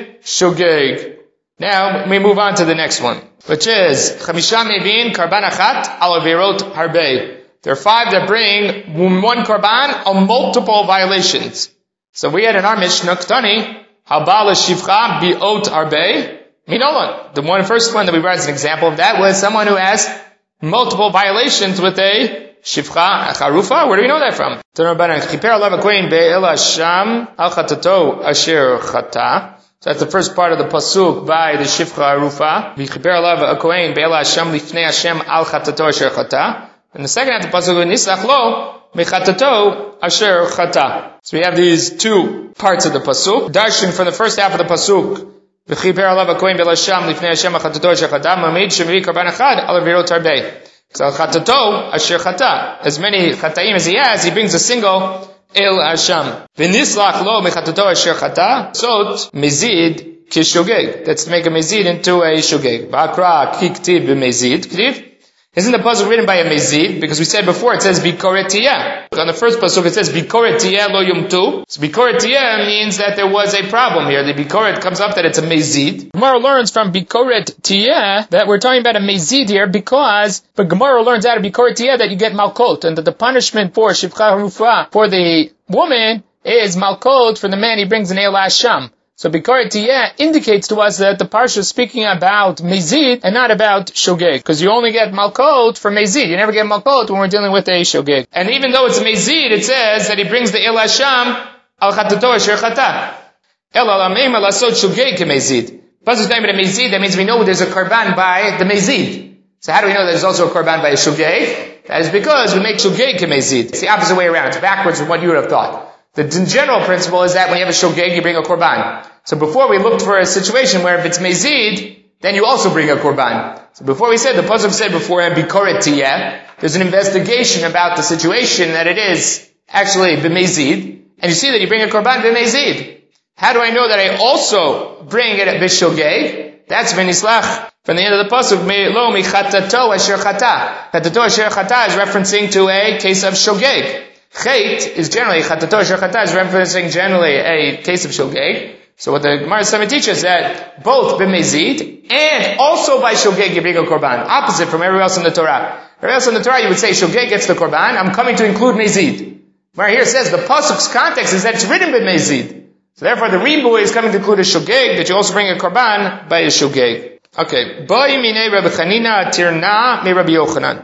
[SPEAKER 1] kishogeg. Now we move on to the next one, which is chamisha mevin karban achat al avirot harbe. There are five that bring one karban on multiple violations. So we had in our Mishnah Ktani habal shivcha biot harbe. Minolan. The one first one that we brought as an example of that was someone who has multiple violations with a shivcha charufa. Where do we know that from? So that's the first part of the pasuk by the shivcha harufa. And the second half of the pasuk is nislach lo mechatato asher chata. So we have these two parts of the pasuk. Darshan from the first half of the pasuk. V'chiper alav hakohen belasham lifnei Hashem achatato asher chata mamid shemvi karban achad al avirot harbei. So chatato asher chata, as many chataim as he has, he brings a single el Hashem. V'nislach lo mechatato asher chata sot mezid kishogeg. That's to make a mezid into a shogeg. Ba'akra kiktib b'mezid ktiv. Isn't the pasuk written by a mezid? Because we said before it says bikoret tiyeh. On the first pasuk it says bikoret tiyeh lo yumtu. So bikoret tiyeh means that there was a problem here. The bikoret comes up that it's a mezid. Gemara learns from bikoret tiyeh that we're talking about a mezid here because but Gemara learns out of bikoret tiyeh that you get malkot, and that the punishment for shivcha harufa for the woman is malkot for the man he brings an el hasham. So bikoret tiyeh indicates to us that the parsha is speaking about mezid and not about shogeg, because you only get malkot for mezid. You never get malkot when we're dealing with a shogeg. And even though it's a mezid, it says that he brings the el hasham al chatato asher chata. El alameim alasot shogeg kemezid. Pasuk's name of the mezid, that means we know there's a korban by the mezid. So how do we know there's also a korban by a shogeg? That is because we make shogeg kemezid. It's the opposite way around. It's backwards from what you would have thought. The general principle is that when you have a shogeg, you bring a korban. So before we looked for a situation where if it's mezid, then you also bring a korban. So before we said, the pasuk said beforehand, bikoret tiyeh, there's an investigation about the situation that it is actually b'mezid, and you see that you bring a korban b'mezid. How do I know that I also bring it at b'shogeg? That's b'nislach. From the end of the pasuk, lo michatato asher chata. Chatato asher chata is referencing to a case of shogeg. Chait is generally, chatato asher chata is referencing generally a case of shogeg. So what the Gemara Summit teaches is that both b'mezid and also by shogeg you bring a korban. Opposite from everywhere else in the Torah. Everywhere else in the Torah you would say shogeg gets the korban. I'm coming to include mezid. Where here it says the pasuk's context is that it's written b'mezid. So therefore the ribuy is coming to include a shogeg, that you also bring a korban by a shogeg. Okay. Boi minei Rabbi Chanina tirna mi Rabbi Yochanan.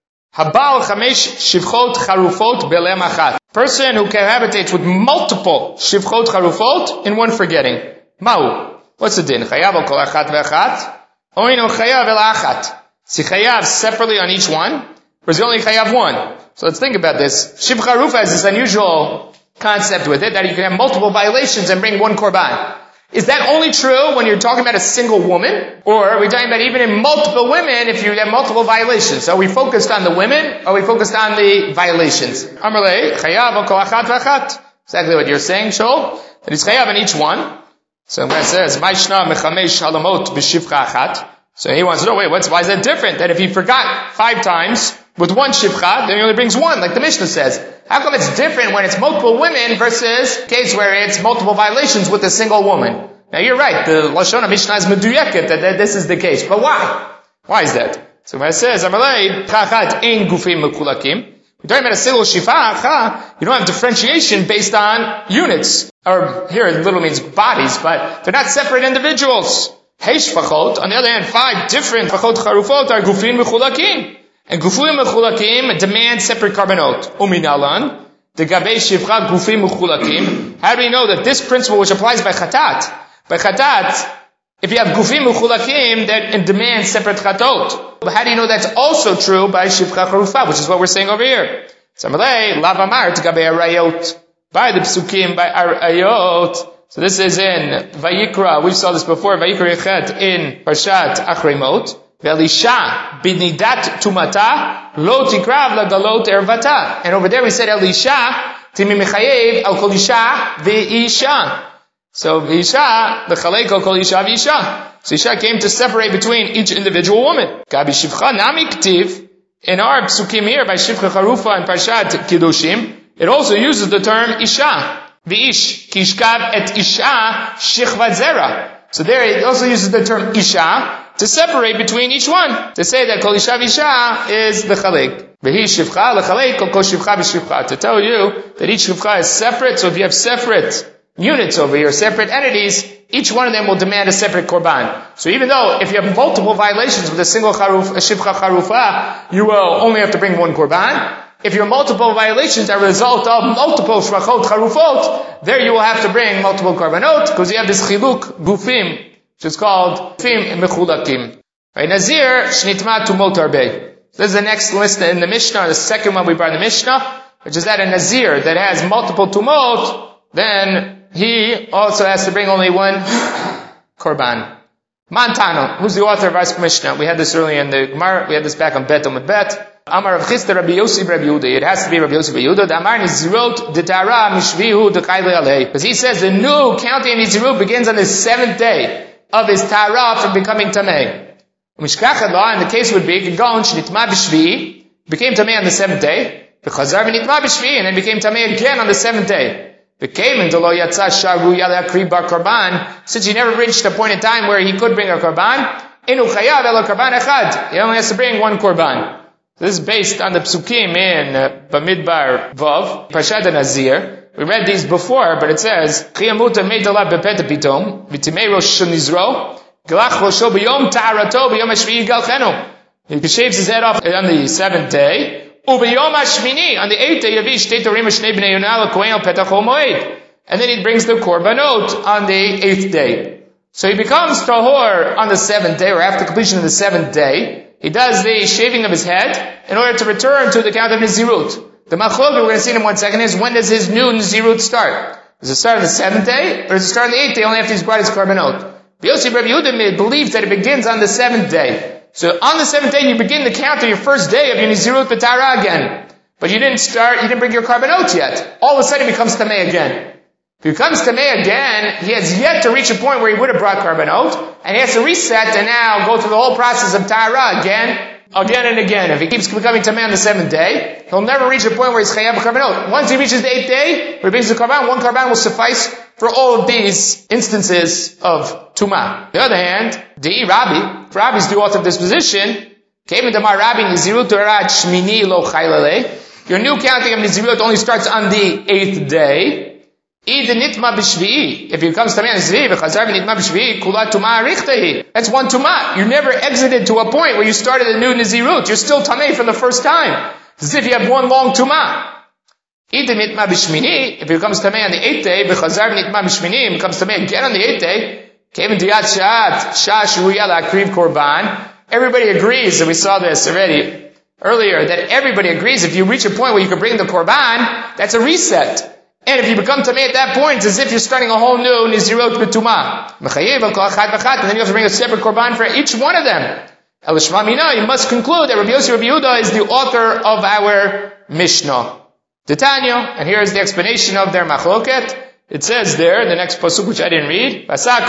[SPEAKER 1] Habal chamesh shivchot charufot belem achat. Person who cohabitates with multiple shivchot charufot in one forgetting. Ma'u. What's the din? Chayav al kol achat ve'achat? Oino chayav el achat. Si chayav separately on each one, or is he only chayav one? So let's think about this. Shiv charufa has this unusual concept with it, that you can have multiple violations and bring one korban. Is that only true when you're talking about a single woman? Or are we talking about even in multiple women if you have multiple violations? Are we focused on the women? Or are we focused on the violations? Amarle, chayav kol achat v'achat. Exactly what you're saying, Shol. That he's chayav in each one. So it says, Maishna mechamesh halamot b'shivcha achat. So he wants to know, wait, what's, why is that different? That if he forgot five times with one shivcha, then he only brings one, like the Mishnah says. How come it's different when it's multiple women versus a case where it's multiple violations with a single woman? Now you're right, the Lashon Mishnah is meduyeket, that, that this is the case. But why? Why is that? So when it says, Amalei, chachat ein gufim mekulakim, we're talking about a single shivcha, you don't have differentiation based on units. Or here it literally means bodies, but they're not separate individuals. Hey shfachot, on the other hand, five different shfachot charufot are gufim mechulakim. And gufim mechulakim demand separate karbanot. Uminalan, the gavei shivcha gufim mechulakim. How do we know that this principle which applies by chatat? By chatat, if you have gufim mechulakim, that demands separate chatot. But how do you know that's also true by shivcha charufa, which is what we're saying over here? Samalei, lavamar, gavei arayot. By the psukim, by arayot. So this is in Vayikra, we saw this before, Vayikra Yechet in Parshat Achremot. Ve'elisha b'nidat tumata lo tikrav lagalot ervata. And over there we said Elisha timi mechayev al kol isha ve'isha. So ve'isha l'chalek al kol isha ve'isha. So Isha came to separate between each individual woman. Gabi shivcha nami ktiv. In our psukim here by Shivcha Charufa and Parshat Kiddushim, it also uses the term Isha. V'ish, kishkav et isha shichvat zera. So there it also uses the term isha to separate between each one. To say that kol isha v'isha is the chalik. V'hi shivcha l'chalik kol kol shivcha v'shivcha. To tell you that each shivcha is separate, so if you have separate units over here, separate entities, each one of them will demand a separate korban. So even though if you have multiple violations with a single charuf, a shivcha charufa, you will only have to bring one korban. If your multiple violations are a result of multiple shvachot charufot, there you will have to bring multiple karbanot, because you have this chiluk gufim, which is called gufim mechulakim. Right, Nazir shnitma tumot arbei. This is the next list in the Mishnah, the second one we brought in the Mishnah, which is that a Nazir that has multiple tumot, then he also has to bring only one korban. Mantano, who's the author of our Mishnah? We had this earlier in the Gemara, we had this back on Bet Amud Bet. Amar Rav Chisda Rabbi Yossi Rabbi Yehuda. It has to be Rabbi Yossi Rabbi Yehuda. The Amar Nizirot D'Tara Mishvihu D'Chayle Alei. Because he says the new counting of Nizirut begins on the seventh day of his Tara from becoming Tameh. Mishkachet law, and the case would be Gigon Shnitma B'Shvi became Tameh on the seventh day. V'Chazar V'Nitma B'Shvi, and then became Tameh again on the seventh day. Became into Lo Yatza Sharu Yala Akri Bar Korban. Since he never reached a point in time where he could bring a Korban, Inu Chayav Ela Korban Echad. He only has to bring one Korban. This is based on the psukim in uh, Bamidbar Vav, Parshat Nazir. We read these before, but it says, Chiyamuta meidala bepeta pitom, vitimei rosh nizro, galach rosho b'yom ta'arato b'yom hashvi'i galchenu. He shaves his head off on the seventh day, u'b'yom hashmini, on the eighth day, yavi shtei torim shnei b'nei yonah l'kohen al petach hol moed. And then he brings the korbanot on the eighth day. So he becomes tahor on the seventh day, or after completion of the seventh day. He does the shaving of his head in order to return to the count of Nizirut. The machlok we're going to see in one second is, when does his new Nizirut start? Does it start on the seventh day, or does it start on the eighth day, only after he's brought his korbanot? Yossi Rabbi Yehuda believes that it begins on the seventh day. So on the seventh day, you begin the count of your first day of your Nizirut B'Tara again. But you didn't start, you didn't bring your korbanot yet. All of a sudden, it becomes Tameh again. If he comes Tameh again, he has yet to reach a point where he would have brought korbanot, and he has to reset and now go through the whole process of Tara again, again and again. If he keeps becoming Tameh on the seventh day, he'll never reach a point where he's Chayav korbanot. Once he reaches the eighth day, where he brings the korban, one korban will suffice for all of these instances of Tumah. On the other hand, Dei Rabbi, Rabbi's the author of this position, came into my Rabbi Nizirut Torah Shmini Lo Chaylele. Your new counting of Nizirut only starts on the eighth day. Either nitma b'shvi'i. If he comes to me on Zvi, v'chazar v'nitma b'shvi'i, kula tumah richtehi. That's one tumah. You never exited to a point where you started a new Nizirut. You're still tameh from the first time. It's as if you have one long tumah. Either nitma b'shmini. If he comes to me on the eighth day, v'chazar v'nitma b'shmini, he comes to me again on the eighth day, came into Yad Shat, Shah Shuya L'Akriv Korban. Everybody agrees, and we saw this already earlier, that everybody agrees if you reach a point where you can bring the Korban, that's a reset. And if you become tamei at that point, it's as if you're starting a whole new nizirot b'tumah. And then you have to bring a separate korban for each one of them. El Shema Mina, you must conclude that Rabbi Yossi Rabbi Yehuda is the author of our Mishnah. Titania, and here is the explanation of their machloket. It says there, the next pasuk which I didn't read,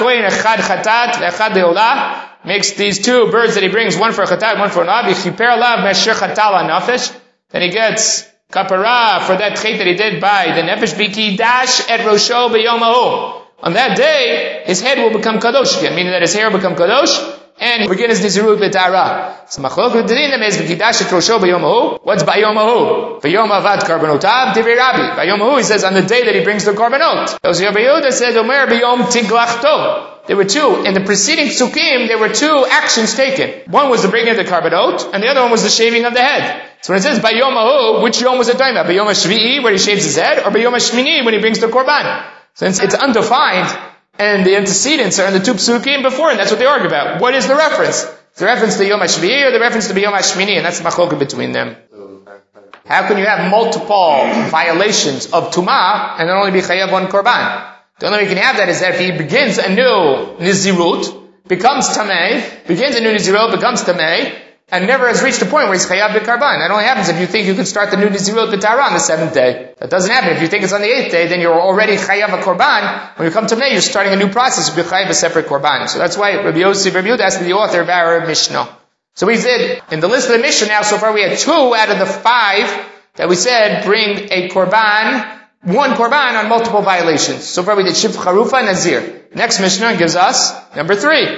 [SPEAKER 1] makes these two birds that he brings, one for chatat, one for nabi, then he gets kapara for that chet that he did by the nefesh b'kidash et rosho b'yomahu. On that day, his head will become kadosh again, meaning that his hair will become kadosh, and he begins nizirut b'tara. So machlokut dinim is b'kidash et rosho b'yomahu. What's b'yomahu? B'yom avad karbonotav divrei Rabbi. B'yomahu, he says, on the day that he brings the korbanot. Yossi Rabbi Yehuda said, Omer b'yom tiglachto. There were two. In the preceding psukim, there were two actions taken. One was the bringing of the karbanot, and the other one was the shaving of the head. So when it says Bayom Ahu, which Yom was it talking about? Bayom HaShvi'i, where he shaves his head, or Bayom HaShmini, when he brings the korban? Since it's undefined, and the antecedents are in the two psukim before, and that's what they argue about. What is the reference? Is the reference to Yom HaShvi'i, or the reference to Bayom HaShmini? And that's the machloket between them. How can you have multiple violations of Tumah, and then only be chayav one korban? The only way you can have that is that if he begins a new Nizirut, becomes Tameh, begins a new Nizirut, becomes Tameh, and never has reached a point where he's Chayav B'Karban. That only happens if you think you could start the new Nizirut B'Tara on the seventh day. That doesn't happen. If you think it's on the eighth day, then you're already Chayav B'Karban. When you come to Tameh, you're starting a new process, you'll be Chayav a separate Korban. So that's why Rabbi Yossi Rabbi Yehuda has to be the author of our Mishnah. So we said, in the list of the Mishnah now, so far we had two out of the five that we said bring a Korban, one korban on multiple violations. So far we did Shif Charufa and Nazir. Next Mishnah gives us number three.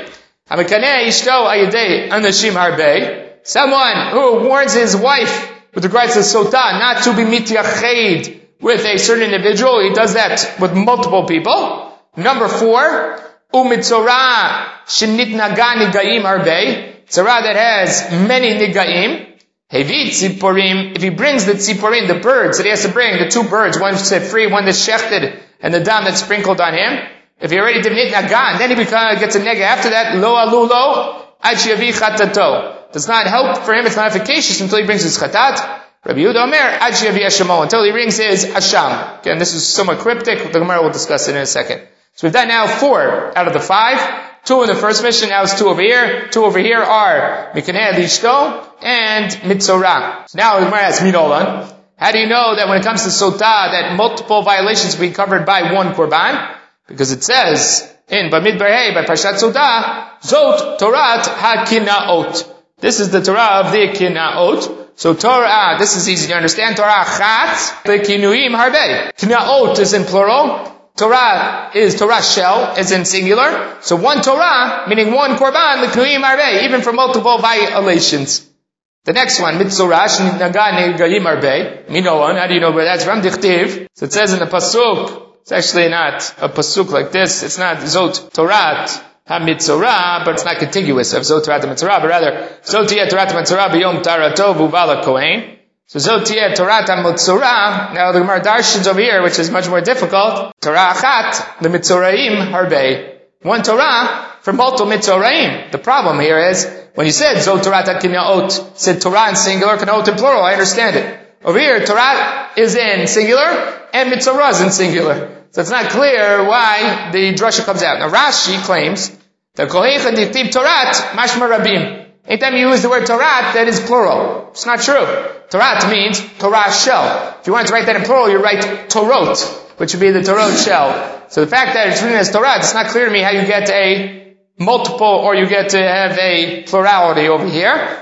[SPEAKER 1] Someone who warns his wife with regards to Sotah not to be mityached with a certain individual. He does that with multiple people. Number four, Umitzorah shenitnaga nigaim harbe. Tzorah that has many nigaim. Hevi tziporim, if he brings the tziporim, the birds that he has to bring, the two birds, one set free, one that's shechted, and the dam that's sprinkled on him, if he already did nitnagan, then he becomes, gets a nega after that, lo alulo, ad sheyavi chatato. Does not help for him, it's not efficacious until he brings his chatat. Rabbi Yehuda Omer, ad sheyavi hashamo, until he brings his asham. Again, this is somewhat cryptic, the Gemara will discuss it in a second. So we've done now four out of the five. Two in the first mission, now it's two over here. Two over here are Mikaneh Lishto and Mitzorah. So now the Gemara asks Minolan, how do you know that when it comes to Sotah, that multiple violations will be covered by one Korban? Because it says in Bamidbar Hey, by Parshat Sotah, Zot Torat HaKinaot. This is the Torah of the Kinaot. So Torah, this is easy to understand. Torah Chat, the Kinuim Harbe. Kinaot is in plural. Torah is Torah shell, is in singular. So one Torah, meaning one Korban, l'knuim arbe, even for multiple violations. The next one, Mitzorah, sh'naga negayim arbe. Minoan, how do you know where that's from? Dichtiv. So it says in the pasuk, it's actually not a pasuk like this. It's not Zot Torat ha-Mitzorah, but it's not contiguous of Zot Torat ha-Mitzorah, but rather, Zot Tiyeh Torat ha-Mitzorah b'yom tarato v'uvala kohen. So Zotiyeh Torah Mitzorah. Now the Gemara Darshans over here, which is much more difficult. Torah Achat, the Mitzoraim Harbe. One Torah for multiple Mitzoraim. The problem here is, when you said Zot Torah Kinaot, said Torah in singular, Kinaot in plural, I understand it. Over here, Torah is in singular, and Mitzorah is in singular. So it's not clear why the drasha comes out. Now Rashi claims that Kohecha Diktib Torat Mashma Rabim. Anytime you use the word Torah, that is plural. It's not true. Torah means Torah shell. If you wanted to write that in plural, you write Torot, which would be the Torot shell. So the fact that it's written as Torah, it's not clear to me how you get a multiple, or you get to have a plurality over here.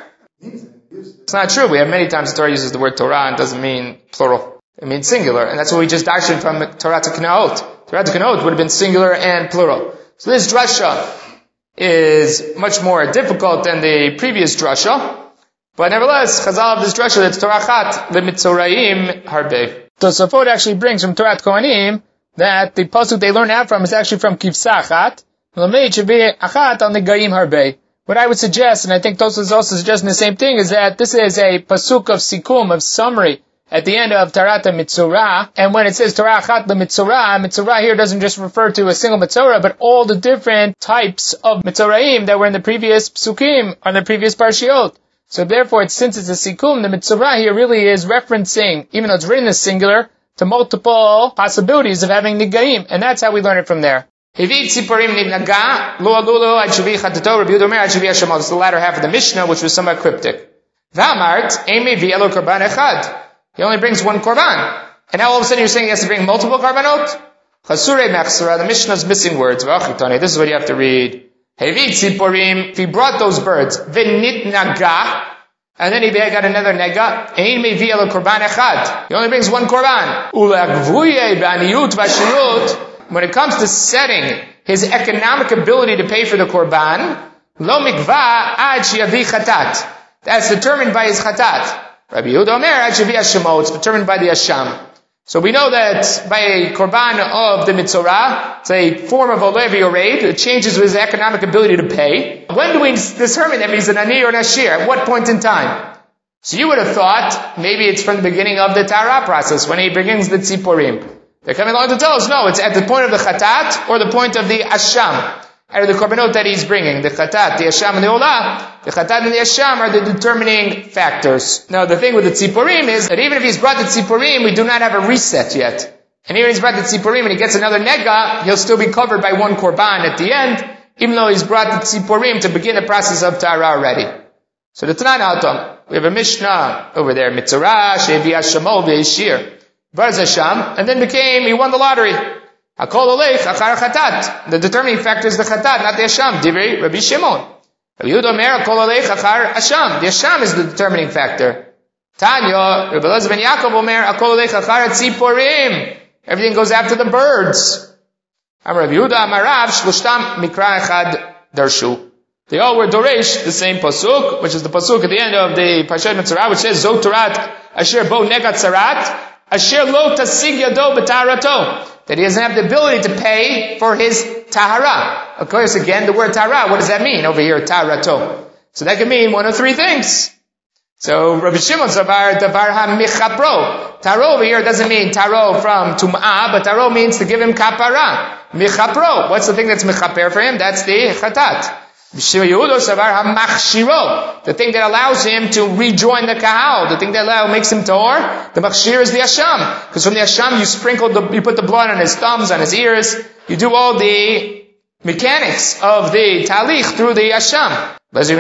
[SPEAKER 1] It's not true. We have many times the Torah uses the word Torah and doesn't mean plural. It means singular. And that's what we just darshan from Torah to Knaot. Torah to Knaot would have been singular and plural. So this drasha is much more difficult than the previous drasha. But nevertheless, Chazal of this drasha, that's Torah Chat, the Mitzoraim Harbe. Tosafot actually brings from Torah Kohanim that the pasuk they learn out from is actually from Kivsa Chat. Lamed should be Achat on the Gaim Harbe. What I would suggest, and I think Tosafot is also suggesting the same thing, is that this is a pasuk of sikum, of summary, at the end of Tarata Mitzorah, and when it says Torah Chat the Mitzorah, Mitzorah here doesn't just refer to a single Mitzorah, but all the different types of Mitzoraim that were in the previous psukim, or in the previous parshiot. So therefore, it's, since it's a sikum, the Mitzorah here really is referencing, even though it's written as singular, to multiple possibilities of having Nigaim. And that's how we learn it from there. This is the latter half of the Mishnah, which was somewhat cryptic. He only brings one korban. And now all of a sudden you're saying he has to bring multiple korbanot? The Mishnah is missing words. This is what you have to read. If he brought those birds, and then he got another nega, he only brings one korban. When it comes to setting his economic ability to pay for the korban, that's determined by his chatat. Rabbi Yehuda Omer, it's determined by the asham. So we know that by a korban of the mitzorah, it's a form of a levi or raid, it changes with his economic ability to pay. When do we determine that he's an ani or an ashir? At what point in time? So you would have thought, maybe it's from the beginning of the Tahara process, when he begins the tziporim. They're coming along to tell us, no, it's at the point of the chatat, or the point of the asham, out of the korbanot that he's bringing. The chatat, the asham, and the olah, the chatat and the asham are the determining factors. Now, the thing with the tziporim is that even if he's brought the tziporim, we do not have a reset yet. And even if he's brought the tziporim and he gets another nega, he'll still be covered by one korban at the end, even though he's brought the tziporim to begin the process of tahara already. So the Tanan Atom, we have a Mishnah over there, Mitzorah, Shevi Hashamo, Ve'eshir, Barz Hasham, and then became, he won the lottery. Hakol Oleich, Achar Chatat. The determining factor is the Chatat, not the Hasham. Divrei Rabbi Shimon. Rabbi Yehuda Omer, Hakol Oleich, Achar Hasham. The Hasham is the determining factor. Tanya, Rabbi Elazar ben Yaakov Omer, Hakol Oleich, Achar Tziporim. Everything goes after the birds. Am Rabbi Yehuda Amarav, Shloshtam Mikra Echad Darshu. They all were Doresh, the same pasuk, which is the pasuk at the end of the Parshat Mitzorah, which says, Zot Torat, Asher Bo Negat Sarat, Asher Lo Tasig Yado B'Taharato. That he doesn't have the ability to pay for his tahara. Of course, again, the word tahara, what does that mean over here, taharato? So that can mean one of three things. So, Rabbi Shimon Savar, Davar ha-michapro. Taro over here doesn't mean taro from tum'ah, but taro means to give him kapara. Michapro. What's the thing that's michaper for him? That's the chatat. The thing that allows him to rejoin the kahal, the thing that allows, makes him tahor, the machshir is the asham. Because from the asham you sprinkle the, you put the blood on his thumbs, on his ears, you do all the mechanics of the talich through the asham.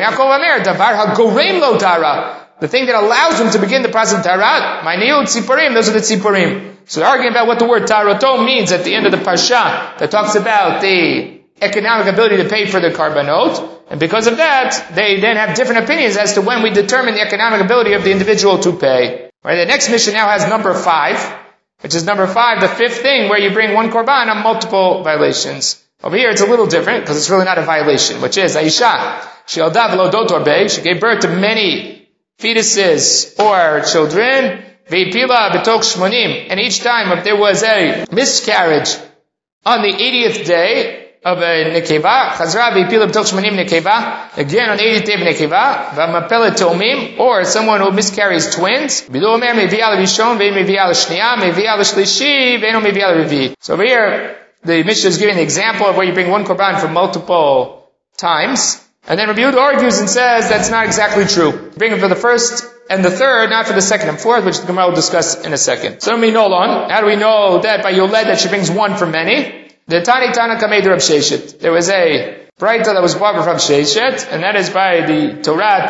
[SPEAKER 1] The thing that allows him to begin the process of tarat, my niyud tziporim, those are the tziporim. So they're arguing about what the word tarato means at the end of the parsha that talks about the economic ability to pay for the karbanot, and because of that, they then have different opinions as to when we determine the economic ability of the individual to pay. Right, the next mission now has number five, which is number five, the fifth thing, where you bring one korban on multiple violations. Over here, it's a little different, because it's really not a violation, which is, Aisha, she aldav lo dotor be, she gave birth to many fetuses or children, ve'ipila b'tok shmonim, and each time if there was a miscarriage on the eightieth day, of a nekeva, chazra v'ipila b'tok shmanim nekeva, again on the eightieth day of nekeva, v'amapele tomim, or someone who miscarries twins, bilu omer mevi'al rishon, ve'im mevi'al shniya, mevi'al shlishi, ve'ino mevi'al revi. So over here, the Mishnah is giving the example of where you bring one korban for multiple times, and then Rabbi Yehuda argues and says that's not exactly true. You bring it for the first and the third, not for the second and fourth, which the Gemara will discuss in a second. So we know on, how do we know that by Yoled that she brings one for many? The Tani Tana Kamed Rav Sheshet. There was a Braita that was brought from Sheshet, and that is by the Torat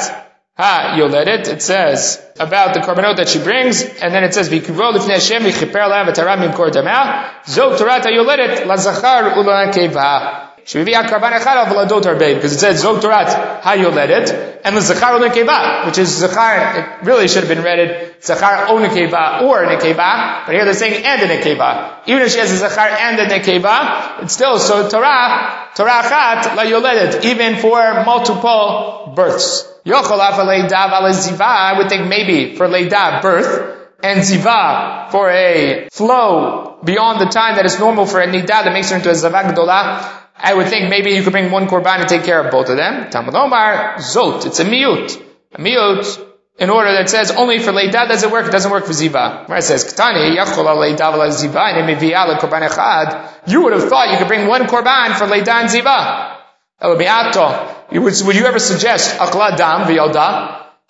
[SPEAKER 1] Ha Yoledet. It says about the korbanot that she brings, and then it says V'kivro lifnei Hashem v'chiper lav v'tara mimkor damah Zo Torat Ha Yoledet lazachar ulanakeva. Shvivi HaKarban Echad al V'ladot Arbei, because it says Zog Torat Ha Yoledet, and the Zachar Ulanakeva, which is Zachar, it really should have been read Zachar Onakeva or Nekeva, but here they're saying and a Nekeva. Even if she has a Zachar and a Nekeva, it's still, so Torah, Torah Chat La Yoledet, even for multiple births. Yochol Afa Leidav Ala Ziva, I would think maybe for Leidav, birth, and Ziva, for a flow beyond the time that is normal for a Nidah that makes her into a Zavak Gdolah, I would think maybe you could bring one korban and take care of both of them. Talmud Omar, Zot, it's a miyut. A miyut, in order that says only for Leidah does it work, it doesn't work for Ziva. Where it says, Ktani, Yachol Leidah V'la Ziva, and Mevi'al Korban Echad, you would have thought you could bring one korban for Leidah and Ziva. That would be Ato. You would, would you ever suggest Akla Dam V'yalda?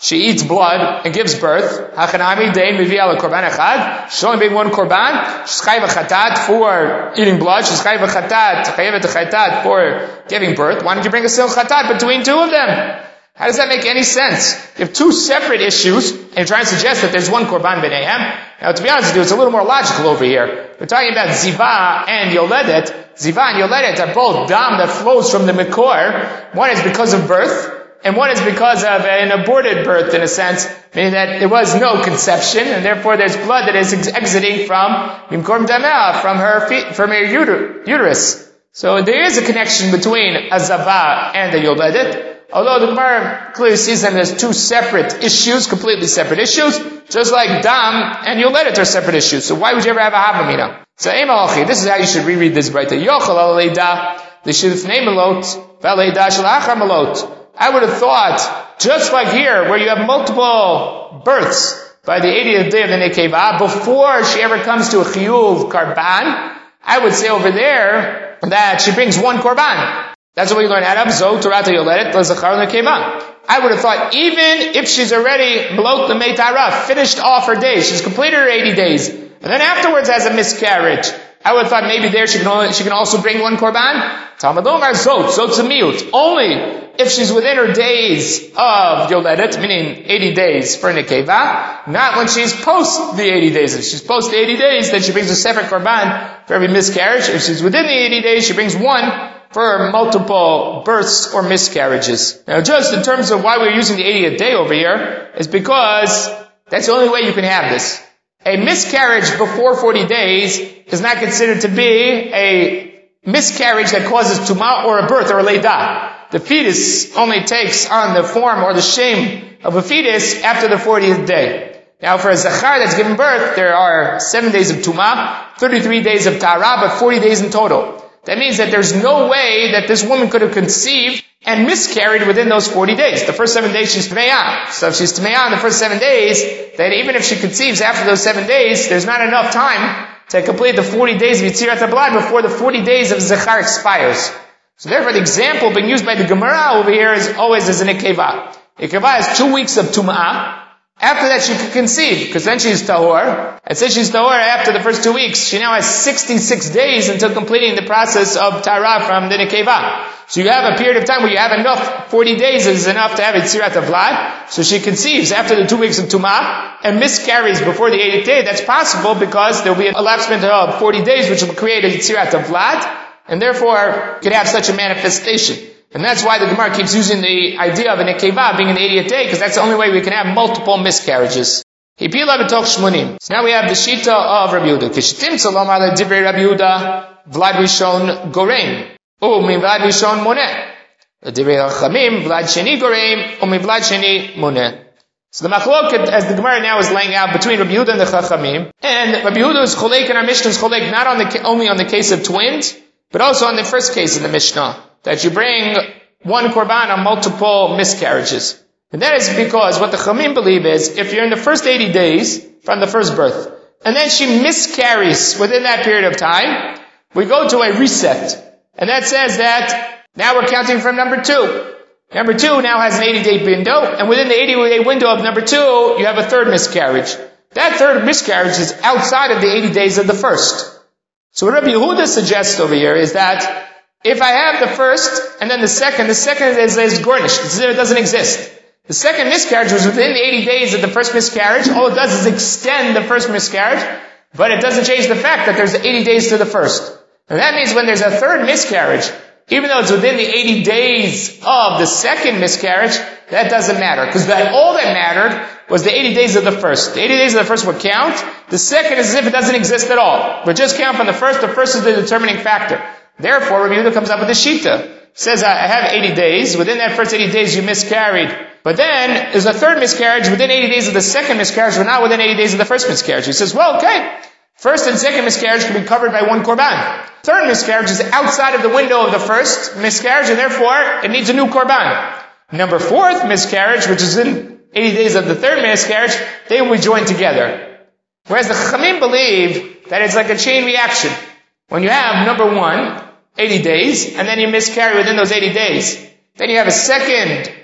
[SPEAKER 1] she eats blood and gives birth, hachanami dein mivi'al korban echad, she'll only bring one korban, she's chayiv chatat for eating blood, she's chayiv chatat, chayiv chatat for giving birth. Why don't you bring a single chatat between two of them? How does that make any sense? You have two separate issues, and you're trying to suggest that there's one korban b'neihem. Now, to be honest with you, it's a little more logical over here. We're talking about ziva and yoledet. Ziva and yoledet are both dam that flows from the mikor. One is because of birth, and one is because of an aborted birth, in a sense, meaning that there was no conception, and therefore there's blood that is ex- exiting from mimkorm dameh, from her feet, from her uter- uterus. So there is a connection between a zava and a yoledet. Although the Gemara clearly sees them as two separate issues, completely separate issues, just like dam and yoledet are separate issues. So why would you ever have a havamina? So Eimalachi, this is how you should reread this Braita. Yochel aleida l'shilfnei melot v'aleida shalachar melot. I would have thought, just like here, where you have multiple births by the eightieth day of the nekeva, before she ever comes to a chiyuv karban, I would say over there that she brings one korban. That's what we learn out of Zo Torah Yoledet L'Zachar L'Nekeva. I would have thought, even if she's already Melot L'Mei Tara, finished off her days, she's completed her eighty days, and then afterwards has a miscarriage, I would have thought maybe there she can only, she can also bring one korban. Talmud Omar Zot, Zot's a miut. Only if she's within her days of Yoledet, meaning eighty days for Nekeva, not when she's post the eighty days. If she's post the eighty days, then she brings a separate korban for every miscarriage. If she's within the eighty days, she brings one for multiple births or miscarriages. Now, just in terms of why we're using the eightieth day over here, is because that's the only way you can have this. A miscarriage before forty days is not considered to be a miscarriage that causes tumah or a birth or a leidah. The fetus only takes on the form or the shame of a fetus after the fortieth day. Now, for a zachar that's given birth, there are seven days of tumah, thirty-three days of tara, but forty days in total. That means that there's no way that this woman could have conceived and miscarried within those forty days. The first seven days she's Tme'ah. So if she's Tme'ah in the first seven days, then even if she conceives after those seven days, there's not enough time to complete the forty days of Yitzirat HaBlad before the forty days of Zechar expires. So therefore the example being used by the Gemara over here is always as a Nekeva. Nekeva has two weeks of Tum'ah. After that she could conceive, because then she's tahor. And since she's tahor after the first two weeks, she now has sixty-six days until completing the process of tara from the nekeva. So you have a period of time where you have enough, forty days is enough to have Yitzirat HaVlad. So she conceives after the two weeks of tumah and miscarries before the eightieth day. That's possible because there will be a elapsement of forty days which will create a Yitzirat HaVlad, and therefore you could have such a manifestation. And that's why the Gemara keeps using the idea of a nekeva being in the eightieth day, because that's the only way we can have multiple miscarriages. So now we have the shita of Rabbi Yehuda. Kishitim tzalom ala divrei Rabbi Yehuda, Vlad Rishon goreim, u mivlad Rishon moneh. Divrei Chachamim, Vlad Sheni goreim, u mivlad Sheni moneh. So the machloket, as the Gemara now is laying out between Rabbi Yehuda and the Chachamim, and Rabbi Yehuda is cholek and our Mishnah is cholek not on the, only on the case of twins, but also on the first case in the Mishnah, that you bring one korban on multiple miscarriages. And that is because what the Chamim believe is, if you're in the first eighty days from the first birth, and then she miscarries within that period of time, we go to a reset. And that says that now we're counting from number two. Number two now has an eighty-day window, and within the eighty-day window of number two, you have a third miscarriage. That third miscarriage is outside of the eighty days of the first. So what Rabbi Yehuda suggests over here is that if I have the first and then the second, the second is, is garnished. It's as if it doesn't exist. The second miscarriage was within the eighty days of the first miscarriage. All it does is extend the first miscarriage, but it doesn't change the fact that there's eighty days to the first. And that means when there's a third miscarriage, even though it's within the eighty days of the second miscarriage, that doesn't matter. Because that all that mattered was the eighty days of the first. The eighty days of the first would count. The second is as if it doesn't exist at all. But just count from the first. The first is the determining factor. Therefore, Rabbi Yehuda comes up with a shita. He says, I have eighty days. Within that first eighty days, you miscarried. But then, there's a third miscarriage within eighty days of the second miscarriage, but not within eighty days of the first miscarriage. He says, well, okay. First and second miscarriage can be covered by one korban. Third miscarriage is outside of the window of the first miscarriage, and therefore, it needs a new korban. Number fourth miscarriage, which is in eighty days of the third miscarriage, they will be joined together. Whereas the Chamim believe that it's like a chain reaction. When you have number one, eighty days, and then you miscarry within those eighty days, then you have a second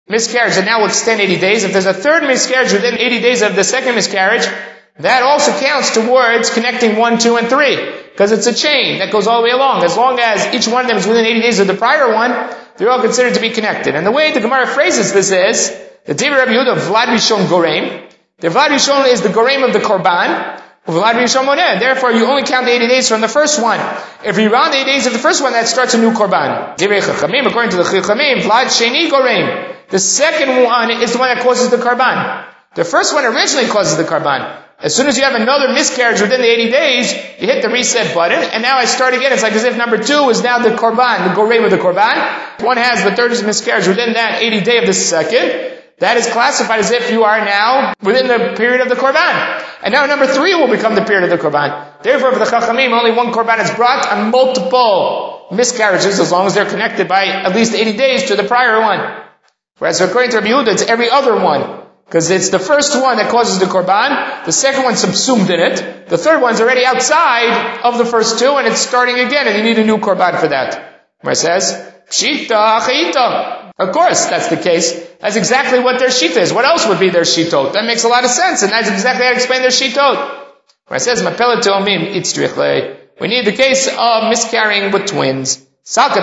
[SPEAKER 1] miscarriage, that now will extend eighty days. If there's a third miscarriage within eighty days of the second miscarriage, that also counts towards connecting one, two, and three. Because it's a chain that goes all the way along. As long as each one of them is within eighty days of the prior one, they're all considered to be connected. And the way the Gemara phrases this is, the Divrei Rabbi Yehuda, Vlad Rishon Gorem. The Vlad Rishon is the Gorem of the Korban. Vlad Rishon Moneh. Therefore, you only count the eighty days from the first one. If you round the eighty days of the first one, that starts a new Korban. Divrei Chachamim, according to the Chachamim, Vlad Sheni Gorem. The second one is the one that causes the Korban. The first one originally causes the Korban. As soon as you have another miscarriage within the eighty days, you hit the reset button, and now I start again. It's like as if number two is now the Korban, the Gorem of the Korban. One has the third miscarriage within that eighty day of the second. That is classified as if you are now within the period of the Korban. And now number three will become the period of the Korban. Therefore, for the Chachamim, only one Korban is brought on multiple miscarriages, as long as they're connected by at least eighty days to the prior one. Whereas according to Rabbi Yehuda, it's every other one. Because it's the first one that causes the Korban, the second one's subsumed in it, the third one's already outside of the first two, and it's starting again, and you need a new Korban for that. Where it says, Pshita Achita. Of course, that's the case. That's exactly what their Shita is. What else would be their Shitot? That makes a lot of sense, and that's exactly how to explain their Shitot. Where it says, Mapelet Teomim Itzrichle. We need the case of miscarrying with twins. That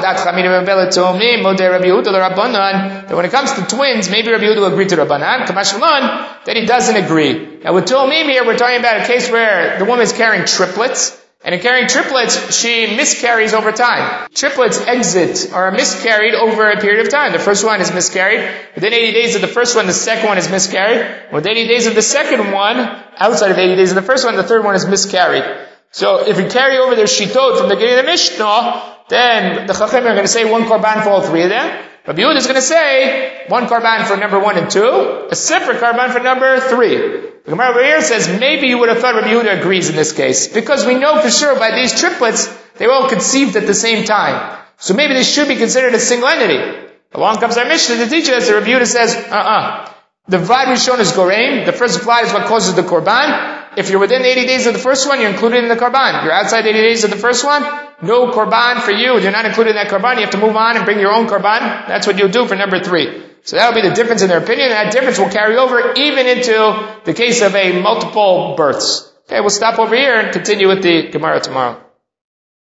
[SPEAKER 1] when it comes to twins, maybe Rabbi Yehuda will agree to Rabbanan, Kamashmalan, that he doesn't agree. Now with Tuomim here, we're talking about a case where the woman is carrying triplets, and in carrying triplets, she miscarries over time. Triplets exit, or are miscarried over a period of time. The first one is miscarried. Within eighty days of the first one, the second one is miscarried. Within eighty days of the second one, outside of eighty days of the first one, the third one is miscarried. So if we carry over their shitot from the beginning of the Mishnah, then the Chachamim are going to say one korban for all three of them. Rabbi Yehuda is going to say one korban for number one and two, a separate korban for number three. The Gemara over here says maybe you would have thought Rabbi Yehuda agrees in this case, because we know for sure by these triplets they were all conceived at the same time. So maybe they should be considered a single entity. Along comes our Mishnah to teach us that Rabbi Yehuda says, uh-uh. The Vlad Rishon is Gorem. The first Vlad is what causes the korban. If you're within eighty days of the first one, you're included in the korban. If you're outside eighty days of the first one, no korban for you. You're not included in that korban. You have to move on and bring your own korban. That's what you'll do for number three. So that'll be the difference in their opinion, and that difference will carry over even into the case of a multiple births. Okay, we'll stop over here and continue with the Gemara tomorrow.